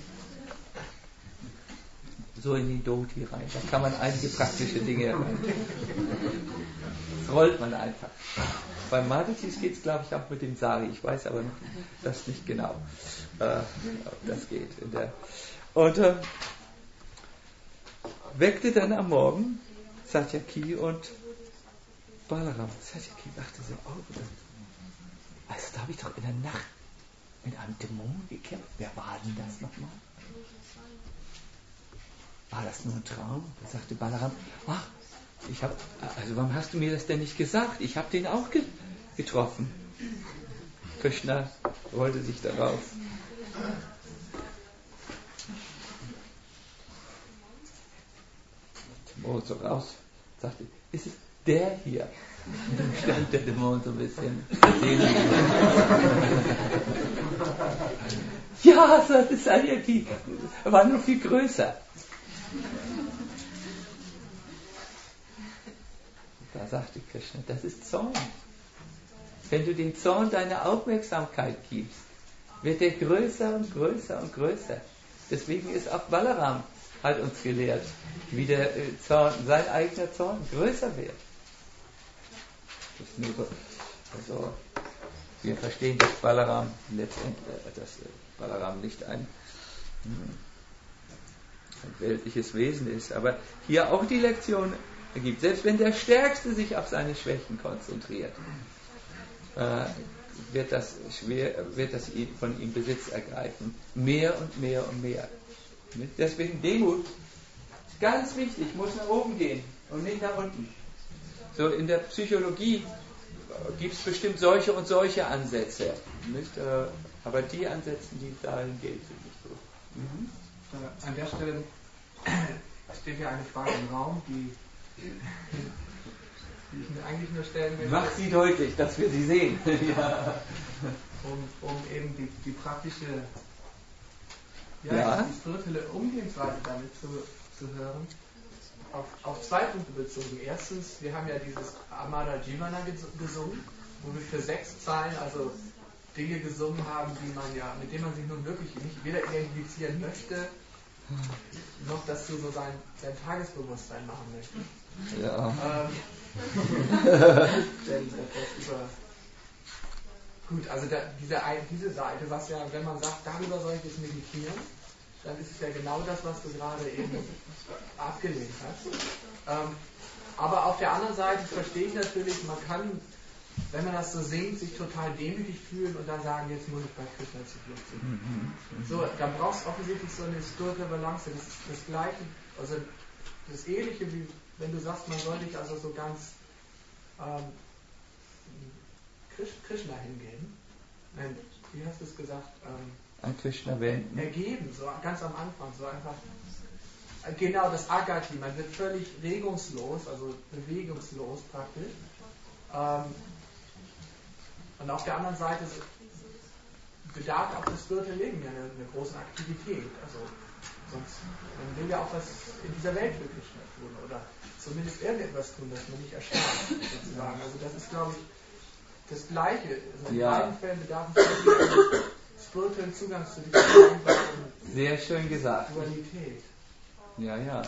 so in die Dhoti rein. Da kann man einige praktische Dinge rein. Das rollt man einfach. Bei Madhukis geht es, glaube ich, auch mit dem Sari. Ich weiß aber noch das nicht genau, äh, ob das geht. In der und äh, weckte dann am Morgen Satyaki und Balaram. Satyaki dachte so, oh, also da habe ich doch in der Nacht mit einem Dämon gekämpft. Wer war denn das nochmal? War das nur ein Traum? Da sagte Balaram, ach, ich habe, also warum hast du mir das denn nicht gesagt? Ich habe den auch ge- getroffen. Krishna rollte sich darauf. Dämon so raus, sagte, ist es der hier? Und dann stand der Dämon so ein bisschen selig. Ja, sagte Satyaki, er war nur viel größer. Da sagte Krishna, das ist Zorn. Wenn du dem Zorn deine Aufmerksamkeit gibst, wird er größer und größer und größer. Deswegen ist auch Balaram, hat uns gelehrt, wie der Zorn, sein eigener Zorn größer wird. Das ist nur so, also wir verstehen, dass Balaram letztendlich, dass Balaram nicht ein, ein weltliches Wesen ist, aber hier auch die Lektion ergibt. Selbst wenn der Stärkste sich auf seine Schwächen konzentriert, äh, wird das schwer, wird das von ihm Besitz ergreifen. Mehr und mehr und mehr. Deswegen Demut, ganz wichtig, muss nach oben gehen und nicht nach unten. So in der Psychologie gibt es bestimmt solche und solche Ansätze. Nicht? Aber die Ansätze, die dahin gehen, sind nicht so. Mhm. An der Stelle steht ja eine Frage im Raum, die, die ich mir eigentlich nur stellen will. Mach sie deutlich, dass wir sie sehen. Ja. Um, um eben die, die praktische, ja, ja. die spirituelle Umgehensweise damit zu, zu hören. Auf, auf zwei Punkte bezogen. Erstens, wir haben ja dieses Amada Jivana gesungen, wo wir für sechs Zeilen also Dinge gesungen haben, die man ja, mit denen man sich nun wirklich nicht weder identifizieren möchte, noch, dass du so sein, dein Tagesbewusstsein machen möchtest. Ja. Ähm, denn das über Gut, also da, diese, diese Seite, was ja, wenn man sagt, darüber soll ich jetzt meditieren, dann ist es ja genau das, was du gerade eben abgelehnt hast. Ähm, aber auf der anderen Seite verstehe ich natürlich, man kann, wenn man das so singt, sich total demütig fühlen und dann sagen, jetzt muss ich bei Krishna zu viel singen. So, dann brauchst du offensichtlich so eine spirituelle Balance. Das ist das Gleiche, also das Ähnliche, wie wenn du sagst, man soll dich also so ganz ähm, Krishna hingeben. Nein, wie hast du es gesagt? Ähm, Ein Krishna wenden. Ergeben, so ganz am Anfang, so einfach. Genau, das Agati, man wird völlig regungslos, also bewegungslos praktisch. Ähm, und auf der anderen Seite bedarf auch das spirituelle Leben ja eine, eine große Aktivität. Also sonst, man will ja auch was in dieser Welt für Krishna tun oder zumindest irgendetwas tun, das man nicht erstarrt, sozusagen. Also das ist, glaube ich, das Gleiche. Also in ja. beiden Fällen bedarf es einen spirituellen Zugang zu dieser vereinbaren Sehr schön gesagt. Dualität. Ja, ja.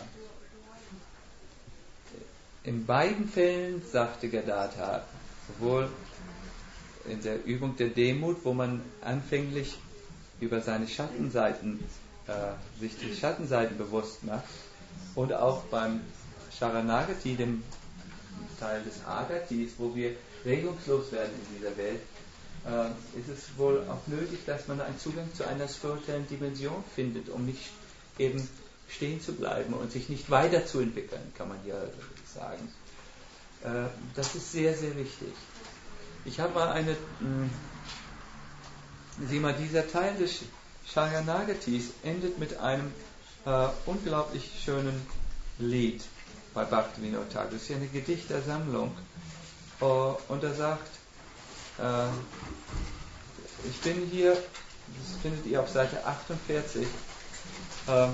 In beiden Fällen, sagte Gadadhar, sowohl in der Übung der Demut, wo man anfänglich über seine Schattenseiten, äh, sich die Schattenseiten bewusst macht, und auch beim Sharanagati, dem Teil des Agatis, wo wir regungslos werden in dieser Welt, äh, ist es wohl auch nötig, dass man einen Zugang zu einer spirituellen Dimension findet, um nicht eben stehen zu bleiben und sich nicht weiterzuentwickeln, kann man hier sagen. Äh, das ist sehr, sehr wichtig. Ich habe mal eine, mh, sieh mal, dieser Teil des Sharanagatis endet mit einem äh, unglaublich schönen Lied bei Bhaktivinoda Thakur. Das ist ja eine Gedichtersammlung. Uh, und er sagt, äh, ich bin hier, das findet ihr auf Seite achtundvierzig, äh,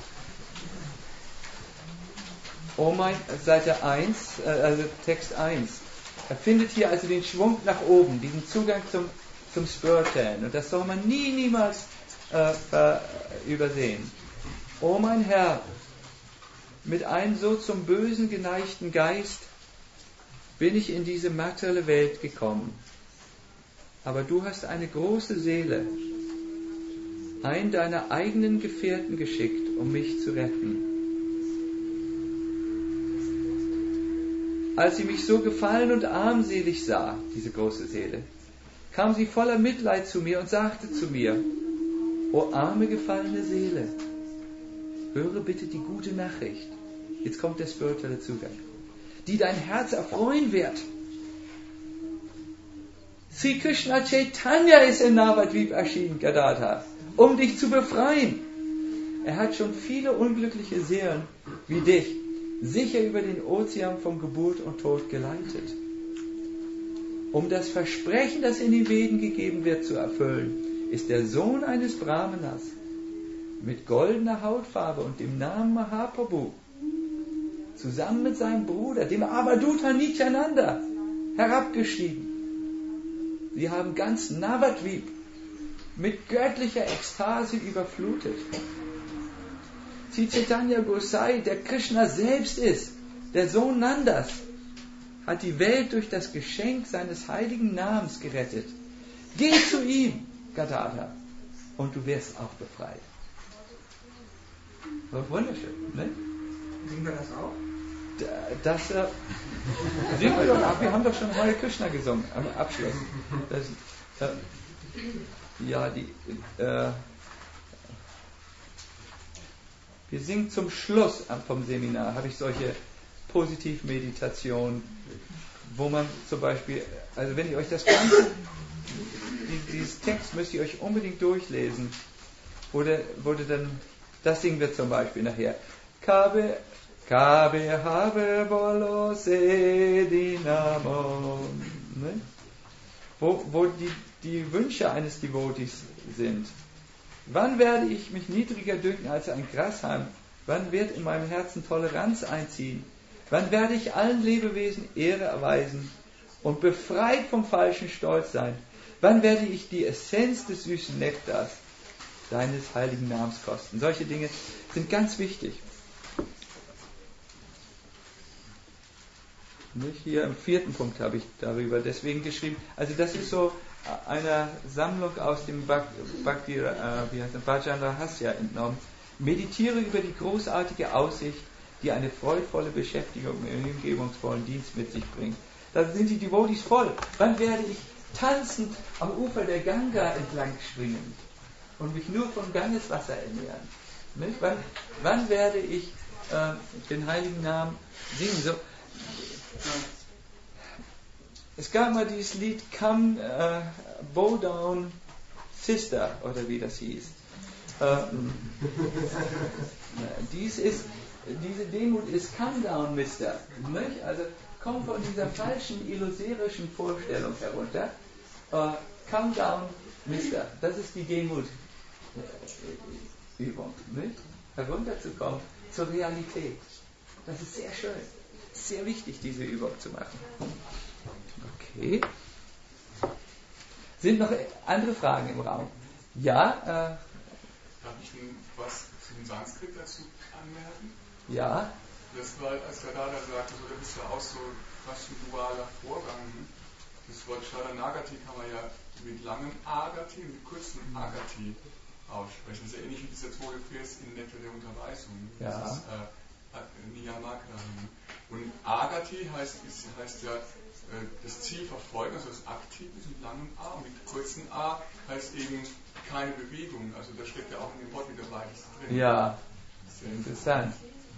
oh mein, Seite eins, äh, also Text eins. Er findet hier also den Schwung nach oben, diesen Zugang zum, zum Spirituellen. Und das soll man nie, niemals äh, äh, übersehen. O mein Herr, mit einem so zum Bösen geneigten Geist bin ich in diese materielle Welt gekommen. Aber du hast eine große Seele, einen deiner eigenen Gefährten geschickt, um mich zu retten. Als sie mich so gefallen und armselig sah, diese große Seele, kam sie voller Mitleid zu mir und sagte zu mir, o arme gefallene Seele, höre bitte die gute Nachricht. Jetzt kommt der spirituelle Zugang, die dein Herz erfreuen wird. Sri Krishna Chaitanya ist in Navadvip erschienen, Gadadhar, um dich zu befreien. Er hat schon viele unglückliche Seelen wie dich sicher über den Ozean von Geburt und Tod geleitet. Um das Versprechen, das in den Veden gegeben wird, zu erfüllen, ist der Sohn eines Brahmanas mit goldener Hautfarbe und dem Namen Mahaprabhu zusammen mit seinem Bruder, dem Avadhuta Nityananda, herabgestiegen. Sie haben ganz Navadvip mit göttlicher Ekstase überflutet. Sri Chaitanya Gosai, der Krishna selbst ist, der Sohn Nandas, hat die Welt durch das Geschenk seines heiligen Namens gerettet. Geh zu ihm, Gadadhar, und du wirst auch befreit. So wunderschön, ne? Singen wir das auch? Das äh, singen wir doch ab. Wir haben doch schon Hare Krishna gesungen am Abschluss. Das, äh, ja, die. Äh, wir singen zum Schluss vom Seminar. Habe ich solche Positivmeditationen, wo man zum Beispiel, also wenn ihr euch das ganze, dieses Text müsst ihr euch unbedingt durchlesen, wo der, wo der dann, das singen wir zum Beispiel nachher. Kabe Kabe habe bolo se dinamo. Ne? Wo, wo die, die Wünsche eines Devotees sind. Wann werde ich mich niedriger dünken als ein Grashalm? Wann wird in meinem Herzen Toleranz einziehen? Wann werde ich allen Lebewesen Ehre erweisen und befreit vom falschen Stolz sein? Wann werde ich die Essenz des süßen Nektars, deines heiligen Namens kosten. Solche Dinge sind ganz wichtig. Nicht? Hier im vierten Punkt habe ich darüber deswegen geschrieben. Also das ist so eine Sammlung aus dem Bhakti, äh, wie heißt das, Bhajan Rahasya entnommen. Meditiere über die großartige Aussicht, die eine freudvolle Beschäftigung im hingebungsvollen Dienst mit sich bringt. Da sind die Devotees voll. Wann werde ich tanzend am Ufer der Ganga entlang schwingen und mich nur von Gangeswasser ernähren? Nicht? Wann, wann werde ich äh, den heiligen Namen singen? So, es gab mal dieses Lied Come uh, Bow Down Sister, oder wie das hieß. Äh, dies ist, diese Demut ist Come Down Mister. Nicht? Also komm von dieser falschen, illusorischen Vorstellung herunter. Uh, come Down Mister. Das ist die Demut-Übung. Nicht? Herunterzukommen zur Realität. Das ist sehr schön. Sehr wichtig, diese Übung zu machen. Okay. Sind noch andere Fragen im Raum? Ja? Äh, Darf ich was zum Sanskrit dazu anmerken? Ja. Das war, als der Dada sagte, so, das ist ja auch so fast ein dualer Vorgang. Das Wort Sharanagati kann man ja mit langem Agati und mit kurzem Agati aussprechen. Das ist ja ähnlich wie dieser zweite Vers in Nette der Unterweisung. Das ja. ist äh, Niyamakra. Und Agati heißt, ist, heißt ja äh, das Ziel verfolgen, also das Aktive mit langem A. Und mit kurzem A heißt eben keine Bewegung. Also da steckt ja auch in dem Wort wieder beides drin. Ja, sehr interessant.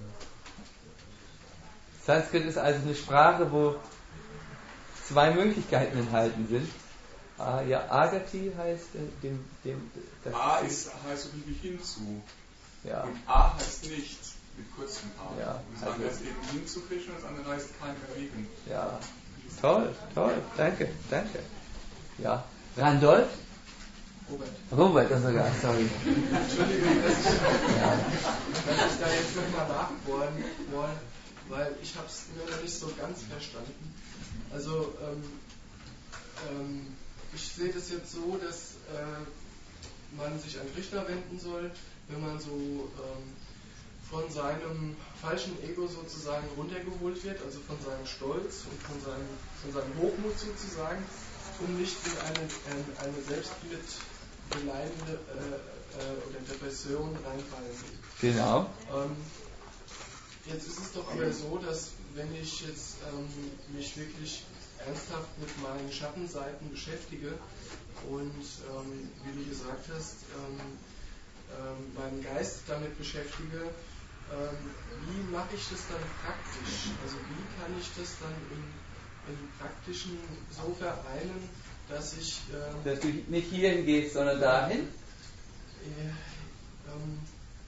Sanskrit ist also eine Sprache, wo zwei Möglichkeiten enthalten sind. Ah, ja, Agati heißt äh, dem, dem das A ist, heißt so viel wie hinzu. Ja. Und A heißt nichts. Mit kurzem A. Ja, und das andere ist eben hinzukriechen und das andere heißt kein Bewegen. Ja, toll, toll, danke, danke. Ja, Randolph? Robert. Robert, das sogar, sorry. Entschuldigung, dass ich, ja. dass ich da jetzt nochmal nachbohren wollte, weil ich habe es mir noch nicht so ganz verstanden. Also, ähm, ähm, ich sehe das jetzt so, dass äh, man sich an Krishna wenden soll, wenn man so ähm, von seinem falschen Ego sozusagen runtergeholt wird, also von seinem Stolz und von seinem, von seinem Hochmut sozusagen, um nicht in eine, in eine selbstmitbeleidende äh, äh, oder Depression reinfallen will. Genau. Ähm, jetzt ist es doch aber so, dass wenn ich jetzt ähm, mich wirklich ernsthaft mit meinen Schattenseiten beschäftige und, ähm, wie du gesagt hast, ähm, ähm, meinen Geist damit beschäftige, ähm, wie mache ich das dann praktisch? Also wie kann ich das dann im, im Praktischen so vereinen, dass ich... Ähm, dass du nicht hierhin gehst, sondern dahin? Äh, ähm,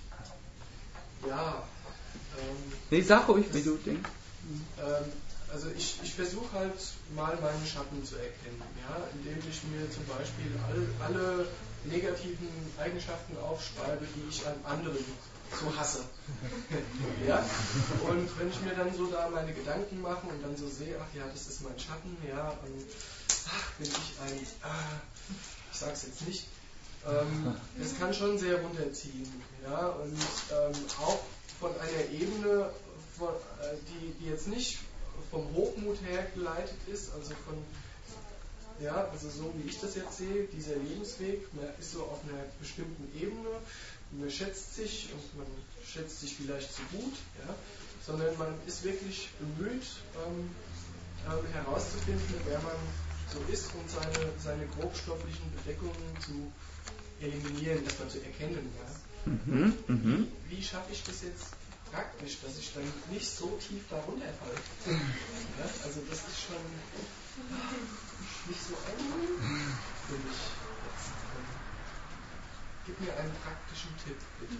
ja. Ähm, nee, sag ruhig, wie du denkst. Ähm, also ich, ich versuche halt mal meine Schatten zu erkennen, ja, indem ich mir zum Beispiel all, alle negativen Eigenschaften aufschreibe, die ich an anderen so hasse. Ja? Und wenn ich mir dann so da meine Gedanken mache und dann so sehe, ach ja, das ist mein Schatten, ja, und ach, bin ich ein, ah, ich sag's jetzt nicht, ähm, das kann schon sehr runterziehen, ja, und ähm, auch von einer Ebene, von, äh, die, die jetzt nicht vom Hochmut her geleitet ist, also von, ja, also so wie ich das jetzt sehe, dieser Lebensweg, man ist so auf einer bestimmten Ebene, man schätzt sich und man schätzt sich vielleicht zu gut, ja, sondern man ist wirklich bemüht, ähm, ähm, herauszufinden, wer man so ist und seine, seine grobstofflichen Bedeckungen zu eliminieren, erstmal zu erkennen. Ja. Mhm, mhm. Wie, wie schaffe ich das jetzt praktisch, dass ich dann nicht so tief darunter falle? Ja, also das ist schon nicht so einfach für mich. Jetzt, ähm, gib mir einen praktischen Tipp, bitte.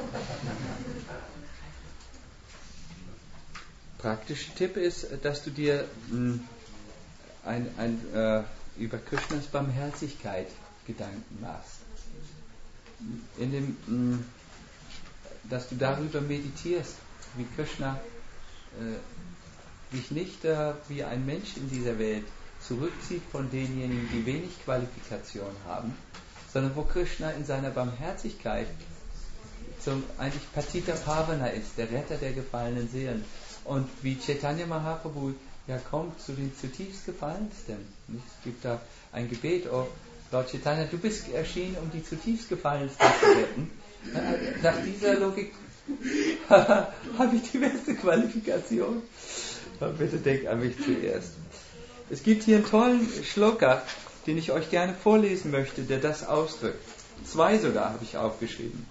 Praktischer Tipp ist, dass du dir mh, ein, ein, äh, über Krishnas Barmherzigkeit Gedanken machst. In dem, mh, dass du darüber meditierst, wie Krishna äh, sich nicht äh, wie ein Mensch in dieser Welt zurückzieht von denjenigen, die wenig Qualifikation haben, sondern wo Krishna in seiner Barmherzigkeit zum eigentlich Patita Pavana ist, der Retter der gefallenen Seelen. Und wie Chaitanya Mahaprabhu ja kommt zu den zutiefst Gefallensten. Es gibt da ein Gebet, oh Lord Chaitanya, du bist erschienen, um die zutiefst Gefallensten zu retten. Nach dieser Logik habe ich die beste Qualifikation. Aber bitte denk an mich zuerst. Es gibt hier einen tollen Shloka, den ich euch gerne vorlesen möchte, der das ausdrückt. Zwei sogar habe ich aufgeschrieben.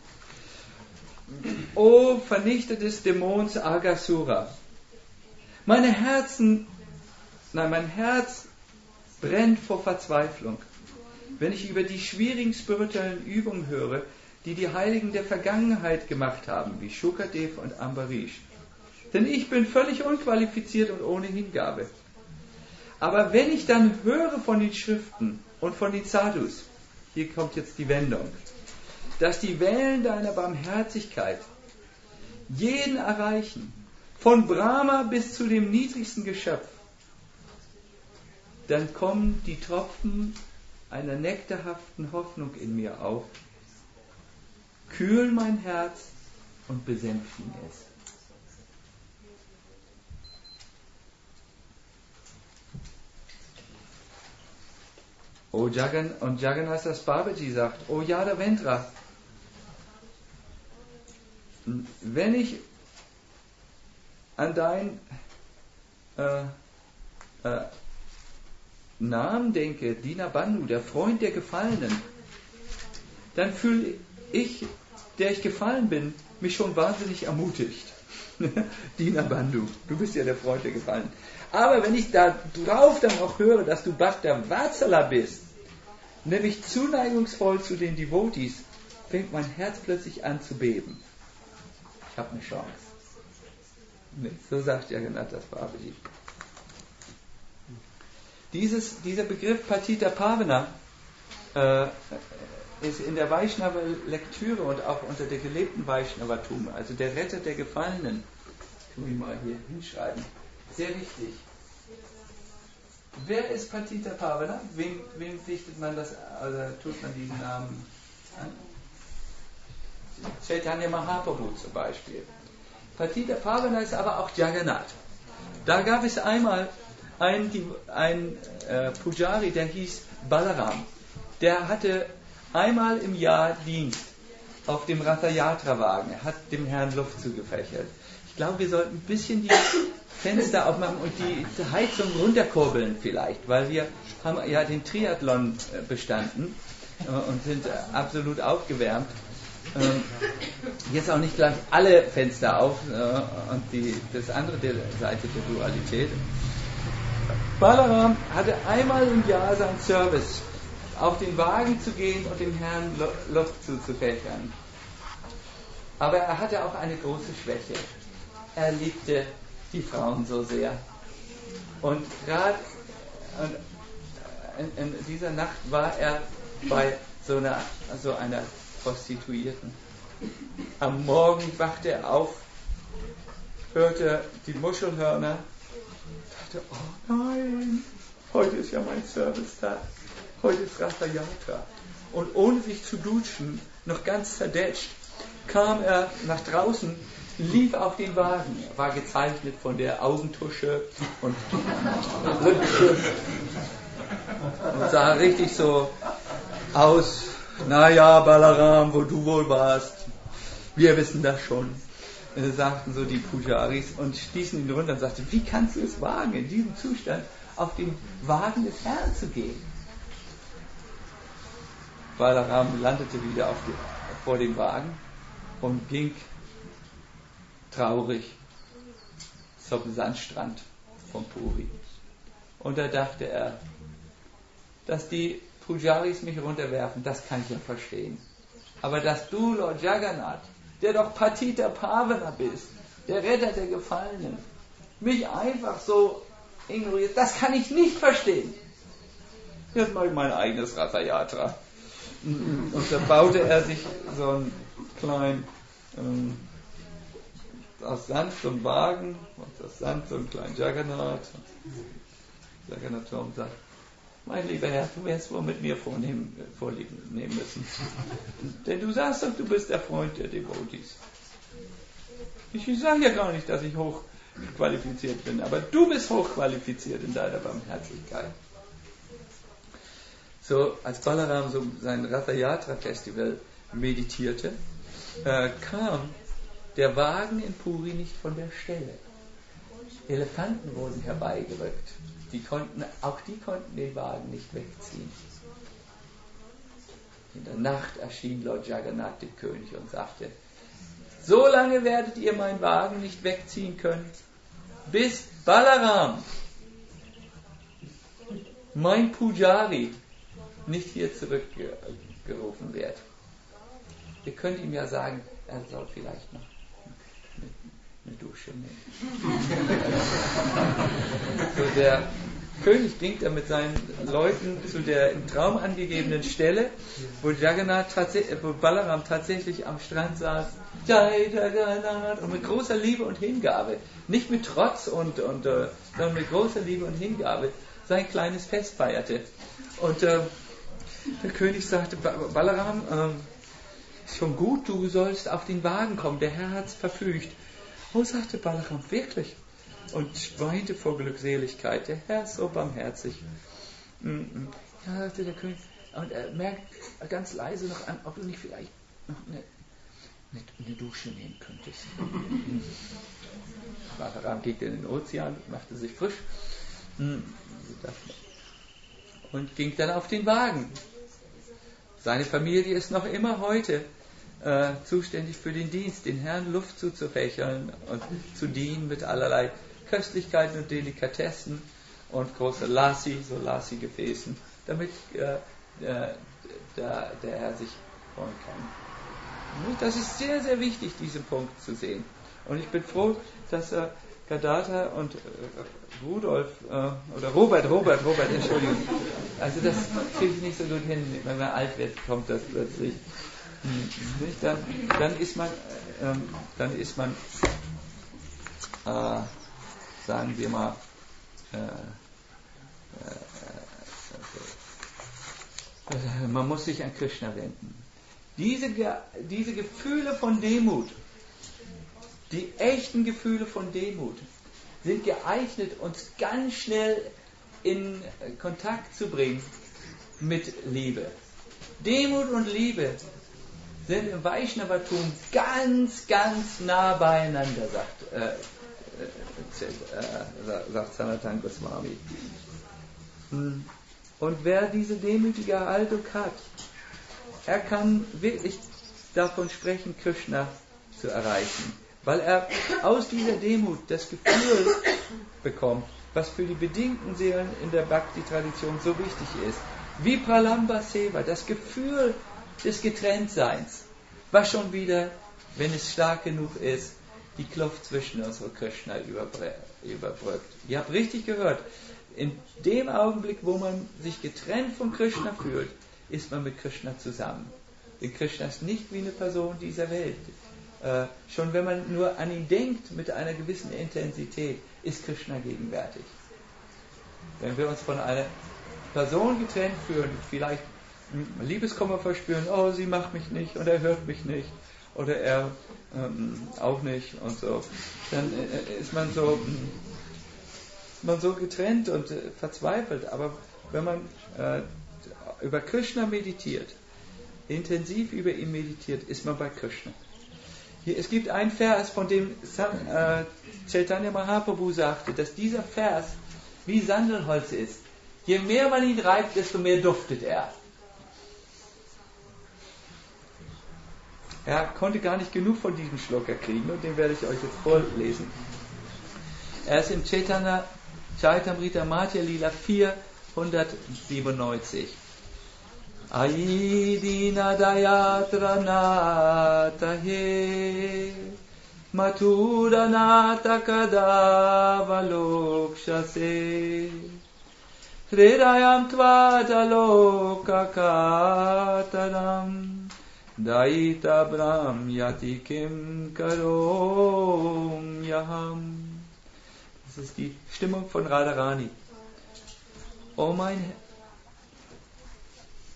O vernichtetes Dämons Agasura, meine Herzen, nein, mein Herz brennt vor Verzweiflung, wenn ich über die schwierigen spirituellen Übungen höre, die die Heiligen der Vergangenheit gemacht haben, wie Shukadev und Ambarish. Denn ich bin völlig unqualifiziert und ohne Hingabe. Aber wenn ich dann höre von den Schriften und von den Sadhus, hier kommt jetzt die Wendung, dass die Wellen deiner Barmherzigkeit jeden erreichen, von Brahma bis zu dem niedrigsten Geschöpf, dann kommen die Tropfen einer nektarhaften Hoffnung in mir auf, kühlen mein Herz und besänftigen es. O Jagan, und Jagannath Das Babaji sagt, O Yadavendra, wenn ich an deinen äh, äh, Namen denke, Dinabandhu, der Freund der Gefallenen, dann fühle ich, der ich gefallen bin, mich schon wahnsinnig ermutigt. Dinabandhu, du bist ja der Freund der Gefallenen. Aber wenn ich da drauf dann auch höre, dass du Bhakta Vatsala bist, nämlich zuneigungsvoll zu den Devotees, fängt mein Herz plötzlich an zu beben. Ich habe eine Chance. Nee, so sagt Jagannath Das Babaji. Dieses, dieser Begriff Patita Pavana äh, ist in der Vaishnava-Lektüre und auch unter der gelebten Vaishnavatum, also der Retter der Gefallenen, tue ich mal hier hinschreiben, sehr wichtig. Wer ist Patita Pavana? Wem, wem dichtet man das, also tut man diesen Namen an? Chaitanya Mahaprabhu zum Beispiel. Patita Pavana ist aber auch Jagannath. Da gab es einmal einen, einen äh, Pujari, der hieß Balaram. Der hatte einmal im Jahr Dienst auf dem Ratha-Yatra-Wagen. Er hat dem Herrn Luft zugefächert. Ich glaube, wir sollten ein bisschen die Fenster aufmachen und die Heizung runterkurbeln vielleicht, weil wir haben ja den Triathlon bestanden und sind absolut aufgewärmt. Jetzt auch nicht gleich alle Fenster auf und die, das andere der Seite der Dualität. Balaram hatte einmal im Jahr seinen Service, auf den Wagen zu gehen und dem Herrn Luft zuzufächern. Aber er hatte auch eine große Schwäche. Er liebte die Frauen so sehr. Und gerade in, in dieser Nacht war er bei so einer, so einer Prostituierten. Am Morgen wachte er auf, hörte die Muschelhörner, dachte, oh nein, heute ist ja mein Servicetag, heute ist Ratha-Yatra. Und ohne sich zu duschen, noch ganz zerdetscht, kam er nach draußen, lief auf den Wagen. Er war gezeichnet von der Augentusche und Rücksche und sah richtig so aus, naja, Balaram, wo du wohl warst, wir wissen das schon, äh, sagten so die Pujaris und stießen ihn runter und sagten, wie kannst du es wagen, in diesem Zustand auf den Wagen des Herrn zu gehen? Balaram landete wieder auf die, vor dem Wagen und ging traurig zum Sandstrand von Puri. Und da dachte er, dass die Pujaris mich runterwerfen, das kann ich ja verstehen. Aber dass du, Lord Jagannath, der doch Patita Pavana bist, der Retter der Gefallenen, mich einfach so ignoriert, das kann ich nicht verstehen. Jetzt mache ich mein eigenes Ratha-Yatra. Und da baute er sich so einen kleinen, ähm, aus Sand so einen Wagen, und aus Sand so einen kleinen Jagannath. Jagannath sagt, mein lieber Herr, du wirst wohl mit mir vornehmen, vorlieb nehmen müssen. Denn du sagst doch, du bist der Freund der Devotees. Ich sage ja gar nicht, dass ich hochqualifiziert bin, aber du bist hochqualifiziert in deiner Barmherzigkeit. So, als Balaram so sein Ratha Yatra Festival meditierte, äh, kam der Wagen in Puri nicht von der Stelle. Elefanten wurden herbeigerückt. Die konnten, auch die konnten den Wagen nicht wegziehen. In der Nacht erschien Lord Jagannath dem König und sagte, so lange werdet ihr meinen Wagen nicht wegziehen können, bis Balaram, mein Pujari, nicht hier zurückgerufen wird. Ihr könnt ihm ja sagen, er soll vielleicht noch eine, eine Dusche nehmen. So, der König ging dann mit seinen Leuten zu der im Traum angegebenen Stelle, wo Jagannath tats- wo Balaram tatsächlich am Strand saß, Jai Jagannath, und mit großer Liebe und Hingabe, nicht mit Trotz und, und äh, sondern mit großer Liebe und Hingabe sein kleines Fest feierte. Und äh, der König sagte, Balaram, äh, ist schon gut, du sollst auf den Wagen kommen, der Herr hat's verfügt. Oh, sagte Balaram, wirklich? Und weinte vor Glückseligkeit. Der Herr ist so barmherzig. Ja, sagte der König. Und er merkt ganz leise noch an, ob du nicht vielleicht noch eine, eine, eine Dusche nehmen könntest. Balaram ging in den Ozean, machte sich frisch und ging dann auf den Wagen. Seine Familie ist noch immer heute äh, zuständig für den Dienst, den Herrn Luft zuzufächern und zu dienen mit allerlei Köstlichkeiten und Delikatessen und große Lassi, so Lassi-Gefäßen, damit äh, der, der, der Herr sich freuen kann. Das ist sehr, sehr wichtig, diesen Punkt zu sehen. Und ich bin froh, dass äh, Gadata und äh, Rudolf, äh, oder Robert, Robert, Robert, Entschuldigung. Also das kriege ich nicht so gut hin, wenn man alt wird, kommt das plötzlich. Hm, nicht? Dann, dann ist man, äh, dann ist man, äh, sagen wir mal, äh, äh, man muss sich an Krishna wenden. Diese, diese Gefühle von Demut, die echten Gefühle von Demut, sind geeignet, uns ganz schnell in Kontakt zu bringen mit Liebe. Demut und Liebe sind im Vaishnavatum ganz, ganz nah beieinander, sagt, äh, äh, sagt Sanatana Goswami. Und wer diese demütige Haltung hat, er kann wirklich davon sprechen, Krishna zu erreichen. Weil er aus dieser Demut das Gefühl bekommt, was für die bedingten Seelen in der Bhakti-Tradition so wichtig ist. Wie Pralamba Seva, das Gefühl des Getrenntseins, was schon wieder, wenn es stark genug ist, die Kluft zwischen uns und Krishna überbrückt. Ihr habt richtig gehört, in dem Augenblick, wo man sich getrennt von Krishna fühlt, ist man mit Krishna zusammen. Denn Krishna ist nicht wie eine Person dieser Welt. Äh, schon wenn man nur an ihn denkt mit einer gewissen Intensität, ist Krishna gegenwärtig. Wenn wir uns von einer Person getrennt fühlen, vielleicht Liebeskummer verspüren, oh, sie macht mich nicht und er hört mich nicht oder er ähm, auch nicht und so, dann äh, ist man so, man so getrennt und äh, verzweifelt. Aber wenn man äh, über Krishna meditiert, intensiv über ihn meditiert, ist man bei Krishna. Hier, es gibt einen Vers, von dem Sam, äh, Chaitanya Mahaprabhu sagte, dass dieser Vers wie Sandelholz ist. Je mehr man ihn reibt, desto mehr duftet er. Er konnte gar nicht genug von diesem Schlucker kriegen und den werde ich euch jetzt vorlesen. Er ist im Chaitanya Chaitamrita Madhya Lila vierhundertsiebenundneunzig. Aidina dayatra nata he matura nata kadavalokshase hridayam tvajaloka daita brahm yati kim karom yaham. Das ist die Stimmung von Radharani. Oh mein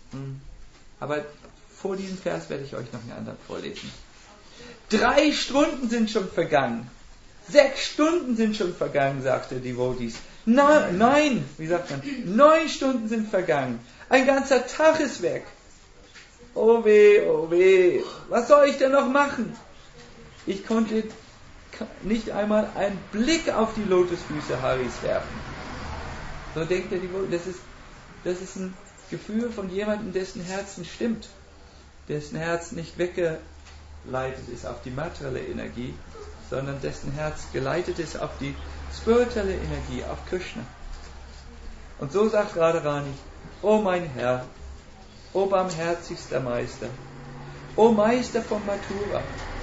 Aber vor diesem Vers werde ich euch noch einen anderen vorlesen. Drei Stunden sind schon vergangen. Sechs Stunden sind schon vergangen, sagte Devotees. Na, nein, wie sagt man? Neun Stunden sind vergangen. Ein ganzer Tag ist weg. Oh weh, oh weh. Was soll ich denn noch machen? Ich konnte nicht einmal einen Blick auf die Lotusfüße Haris werfen. So denkt der Devotee. Das ist, das ist ein Gefühl von jemandem, dessen Herzen stimmt. Dessen Herz nicht weggeleitet ist auf die materielle Energie, sondern dessen Herz geleitet ist auf die spirituelle Energie, auf Krishna. Und so sagt Radharani: O mein Herr, o barmherzigster Meister, o Meister von Mathura,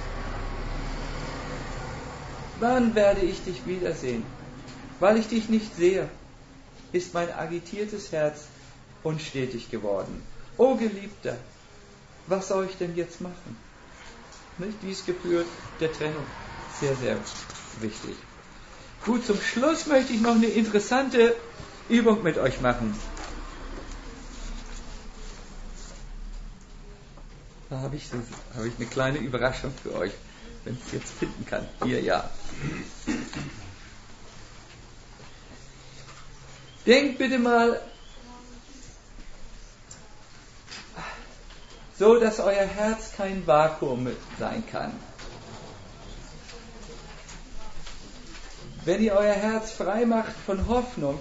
wann werde ich dich wiedersehen? Weil ich dich nicht sehe, ist mein agitiertes Herz unstetig geworden. O Geliebter, was soll ich denn jetzt machen? Nicht? Dieses Gefühl der Trennung, sehr, sehr wichtig. Gut, zum Schluss möchte ich noch eine interessante Übung mit euch machen. Da habe ich, so, habe ich eine kleine Überraschung für euch, wenn ich es jetzt finden kann. Hier, ja. Denkt bitte mal so, dass euer Herz kein Vakuum sein kann. Wenn ihr euer Herz frei macht von Hoffnung,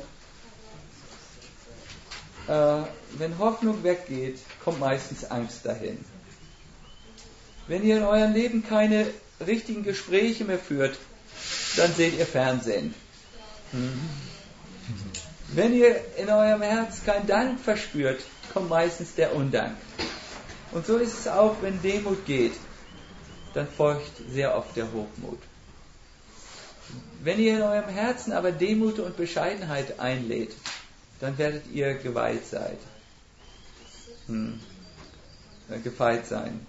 äh, wenn Hoffnung weggeht, kommt meistens Angst dahin. Wenn ihr in eurem Leben keine richtigen Gespräche mehr führt, dann seht ihr Fernsehen. Hm. Wenn ihr in eurem Herz keinen Dank verspürt, kommt meistens der Undank. Und so ist es auch, wenn Demut geht, dann folgt sehr oft der Hochmut. Wenn ihr in eurem Herzen aber Demut und Bescheidenheit einlädt, dann werdet ihr geweiht sein. Hm. Gefeit sein.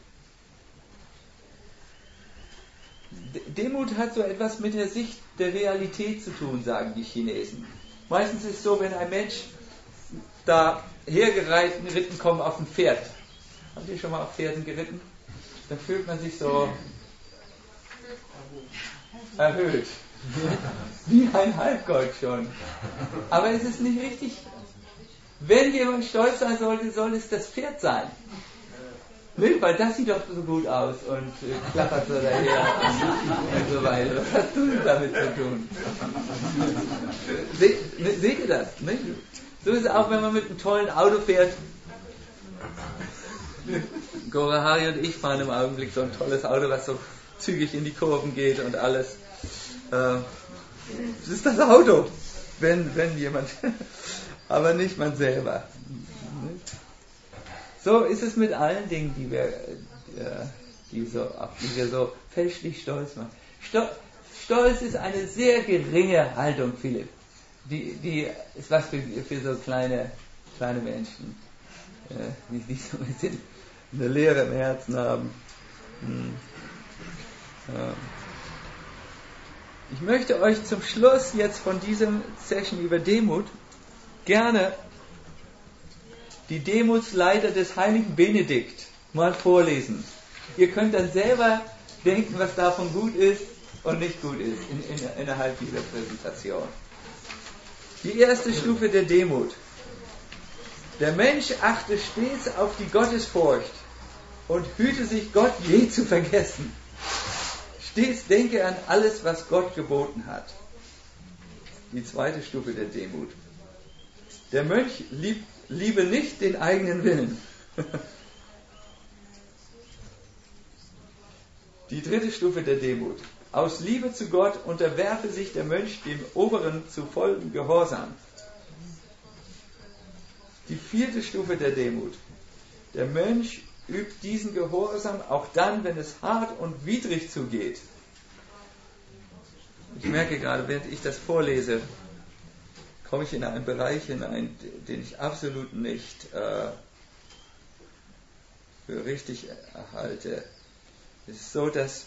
Demut hat so etwas mit der Sicht der Realität zu tun, sagen die Chinesen. Meistens ist es so, wenn ein Mensch da hergeritten kommt auf ein Pferd. Habt ihr schon mal auf Pferden geritten? Dann fühlt man sich so erhöht. Wie ein Halbgott schon. Aber es ist nicht richtig. Wenn jemand stolz sein sollte, soll es das Pferd sein. Nicht? Weil das sieht doch so gut aus und äh, klappert so daher und so weiter. Was hast du denn damit zu tun? Seht, ne, seht ihr das? Nicht? So ist es auch, wenn man mit einem tollen Auto fährt. Gorahari und ich fahren im Augenblick so ein tolles Auto, was so zügig in die Kurven geht und alles. Äh, das ist das Auto, wenn, wenn jemand, aber nicht man selber. So ist es mit allen Dingen, die wir, äh, die, so, auf die wir so fälschlich stolz machen. Stolz ist eine sehr geringe Haltung, Philipp. Die, die ist was für, für so kleine, kleine Menschen, äh, die, die so ein bisschen eine Leere im Herzen haben. Hm. Ja. Ich möchte euch zum Schluss jetzt von diesem Session über Demut gerne die Demutsleiter des heiligen Benedikt mal vorlesen. Ihr könnt dann selber denken, was davon gut ist und nicht gut ist in, in, innerhalb dieser Präsentation. Die erste Stufe der Demut. Der Mensch achte stets auf die Gottesfurcht und hüte sich, Gott je zu vergessen. Stets denke an alles, was Gott geboten hat. Die zweite Stufe der Demut. Der Mönch lieb, liebe nicht den eigenen Willen. Die dritte Stufe der Demut. Aus Liebe zu Gott unterwerfe sich der Mönch dem Oberen zu vollem Gehorsam. Die vierte Stufe der Demut. Der Mönch übt diesen Gehorsam auch dann, wenn es hart und widrig zugeht. Ich merke gerade, während ich das vorlese, komme ich in einen Bereich hinein, den ich absolut nicht äh, für richtig halte. Es ist so, dass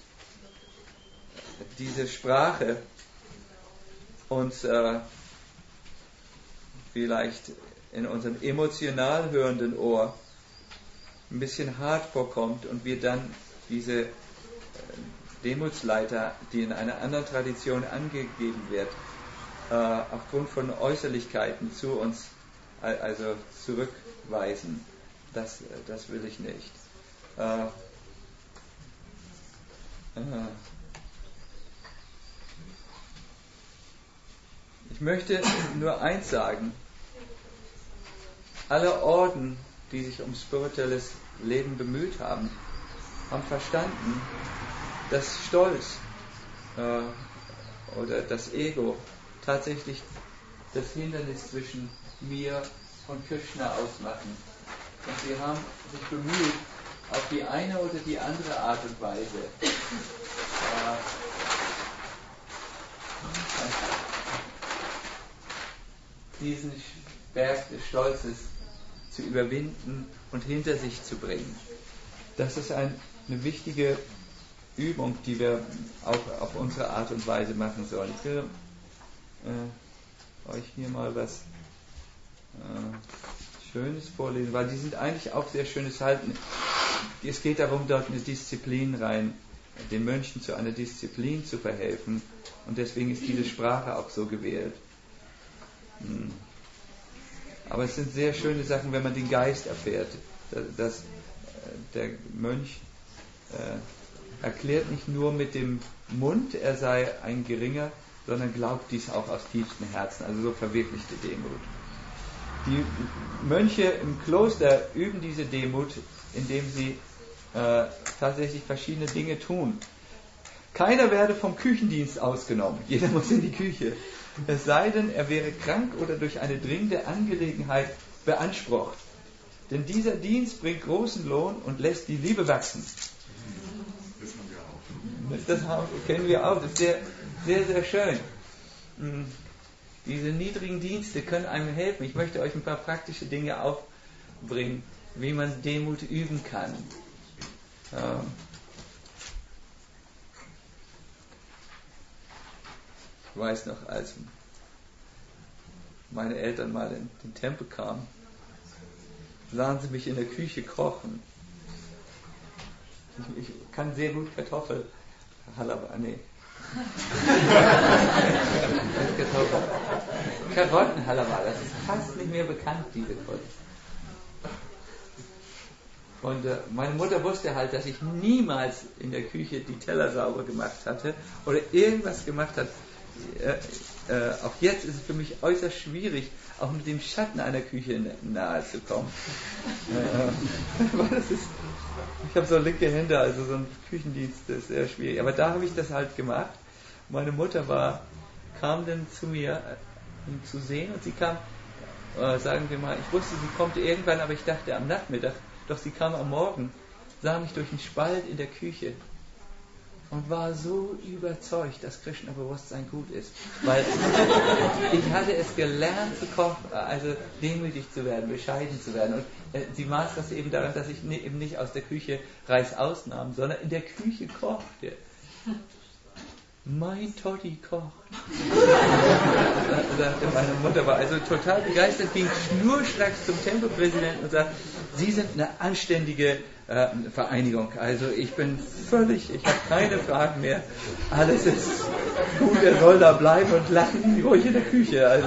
diese Sprache uns äh, vielleicht in unserem emotional hörenden Ohr ein bisschen hart vorkommt und wir dann diese Demutsleiter, die in einer anderen Tradition angegeben wird, äh, aufgrund von Äußerlichkeiten zu uns also zurückweisen. Das, das will ich nicht. Äh, äh, ich möchte nur eins sagen. Alle Orden, die sich um spirituelles Leben bemüht haben, haben verstanden, dass Stolz äh, oder das Ego tatsächlich das Hindernis zwischen mir und Krishna ausmachen. Und sie haben sich bemüht, auf die eine oder die andere Art und Weise äh, diesen Berg des Stolzes zu überwinden und hinter sich zu bringen. Das ist ein, eine wichtige Übung, die wir auch auf unsere Art und Weise machen sollen. Ich will äh, euch hier mal was äh, Schönes vorlesen, weil die sind eigentlich auch sehr schönes Halten. Es geht darum, dort eine Disziplin rein, den Mönchen zu einer Disziplin zu verhelfen, und deswegen ist diese Sprache auch so gewählt. Hm. Aber es sind sehr schöne Sachen, wenn man den Geist erfährt, dass, dass äh, der Mönch äh, erklärt nicht nur mit dem Mund, er sei ein Geringer, sondern glaubt dies auch aus tiefstem Herzen, also so verwirklichte Demut. Die Mönche im Kloster üben diese Demut, indem sie äh, tatsächlich verschiedene Dinge tun. Keiner werde vom Küchendienst ausgenommen, jeder muss in die Küche. Es sei denn, er wäre krank oder durch eine dringende Angelegenheit beansprucht. Denn dieser Dienst bringt großen Lohn und lässt die Liebe wachsen. Das haben wir auch. Das haben, kennen wir auch. Das ist sehr, sehr, sehr schön. Diese niedrigen Dienste können einem helfen. Ich möchte euch ein paar praktische Dinge aufbringen, wie man Demut üben kann. Ja. Ich weiß noch, als meine Eltern mal in den Tempel kamen, sahen sie mich in der Küche kochen. Ich, ich kann sehr gut Kartoffel, Halaba, nee. Kartoffel. Karotten Halaba, das ist fast nicht mehr bekannt, diese Kost. Und äh, meine Mutter wusste halt, dass ich niemals in der Küche die Teller sauber gemacht hatte oder irgendwas gemacht hat. Äh, äh, auch jetzt ist es für mich äußerst schwierig, auch mit dem Schatten einer Küche nahe zu kommen. äh, das ist, ich habe so linke Hände, also so ein Küchendienst ist sehr schwierig. Aber da habe ich das halt gemacht. Meine Mutter war, kam dann zu mir, um zu sehen, und sie kam, äh, sagen wir mal, ich wusste, sie kommt irgendwann, aber ich dachte am Nachmittag, doch sie kam am Morgen, sah mich durch einen Spalt in der Küche und war so überzeugt, dass Krishna-Bewusstsein gut ist. Weil ich hatte es gelernt zu kochen, also demütig zu werden, bescheiden zu werden. Und äh, sie maß das eben daran, dass ich ne, eben nicht aus der Küche Reis ausnahm, sondern in der Küche kochte. Mein Totti kocht. Sagte meine Mutter, war also total begeistert, ging schnurstracks zum Tempelpräsidenten und sagte, Sie sind eine anständige äh, Vereinigung. Also ich bin völlig, ich habe keine Fragen mehr. Alles ist gut, er soll da bleiben und lassen Sie ruhig in der Küche. Also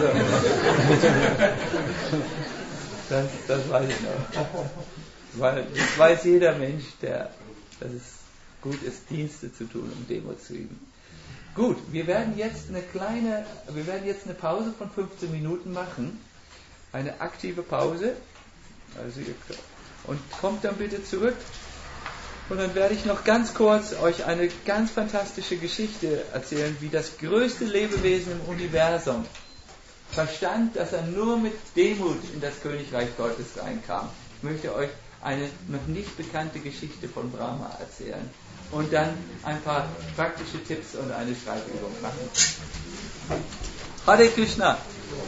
das, das weiß ich noch. Weil das weiß jeder Mensch, der, dass es gut ist, Dienste zu tun, um Demut zu üben. Gut, wir werden jetzt eine kleine, wir werden jetzt eine Pause von fünfzehn Minuten machen. Eine aktive Pause. Also ihr, und kommt dann bitte zurück. Und dann werde ich noch ganz kurz euch eine ganz fantastische Geschichte erzählen, wie das größte Lebewesen im Universum verstand, dass er nur mit Demut in das Königreich Gottes reinkam. Ich möchte euch eine noch nicht bekannte Geschichte von Brahma erzählen. Und dann ein paar praktische Tipps und eine Schreibübung machen. Hare Krishna!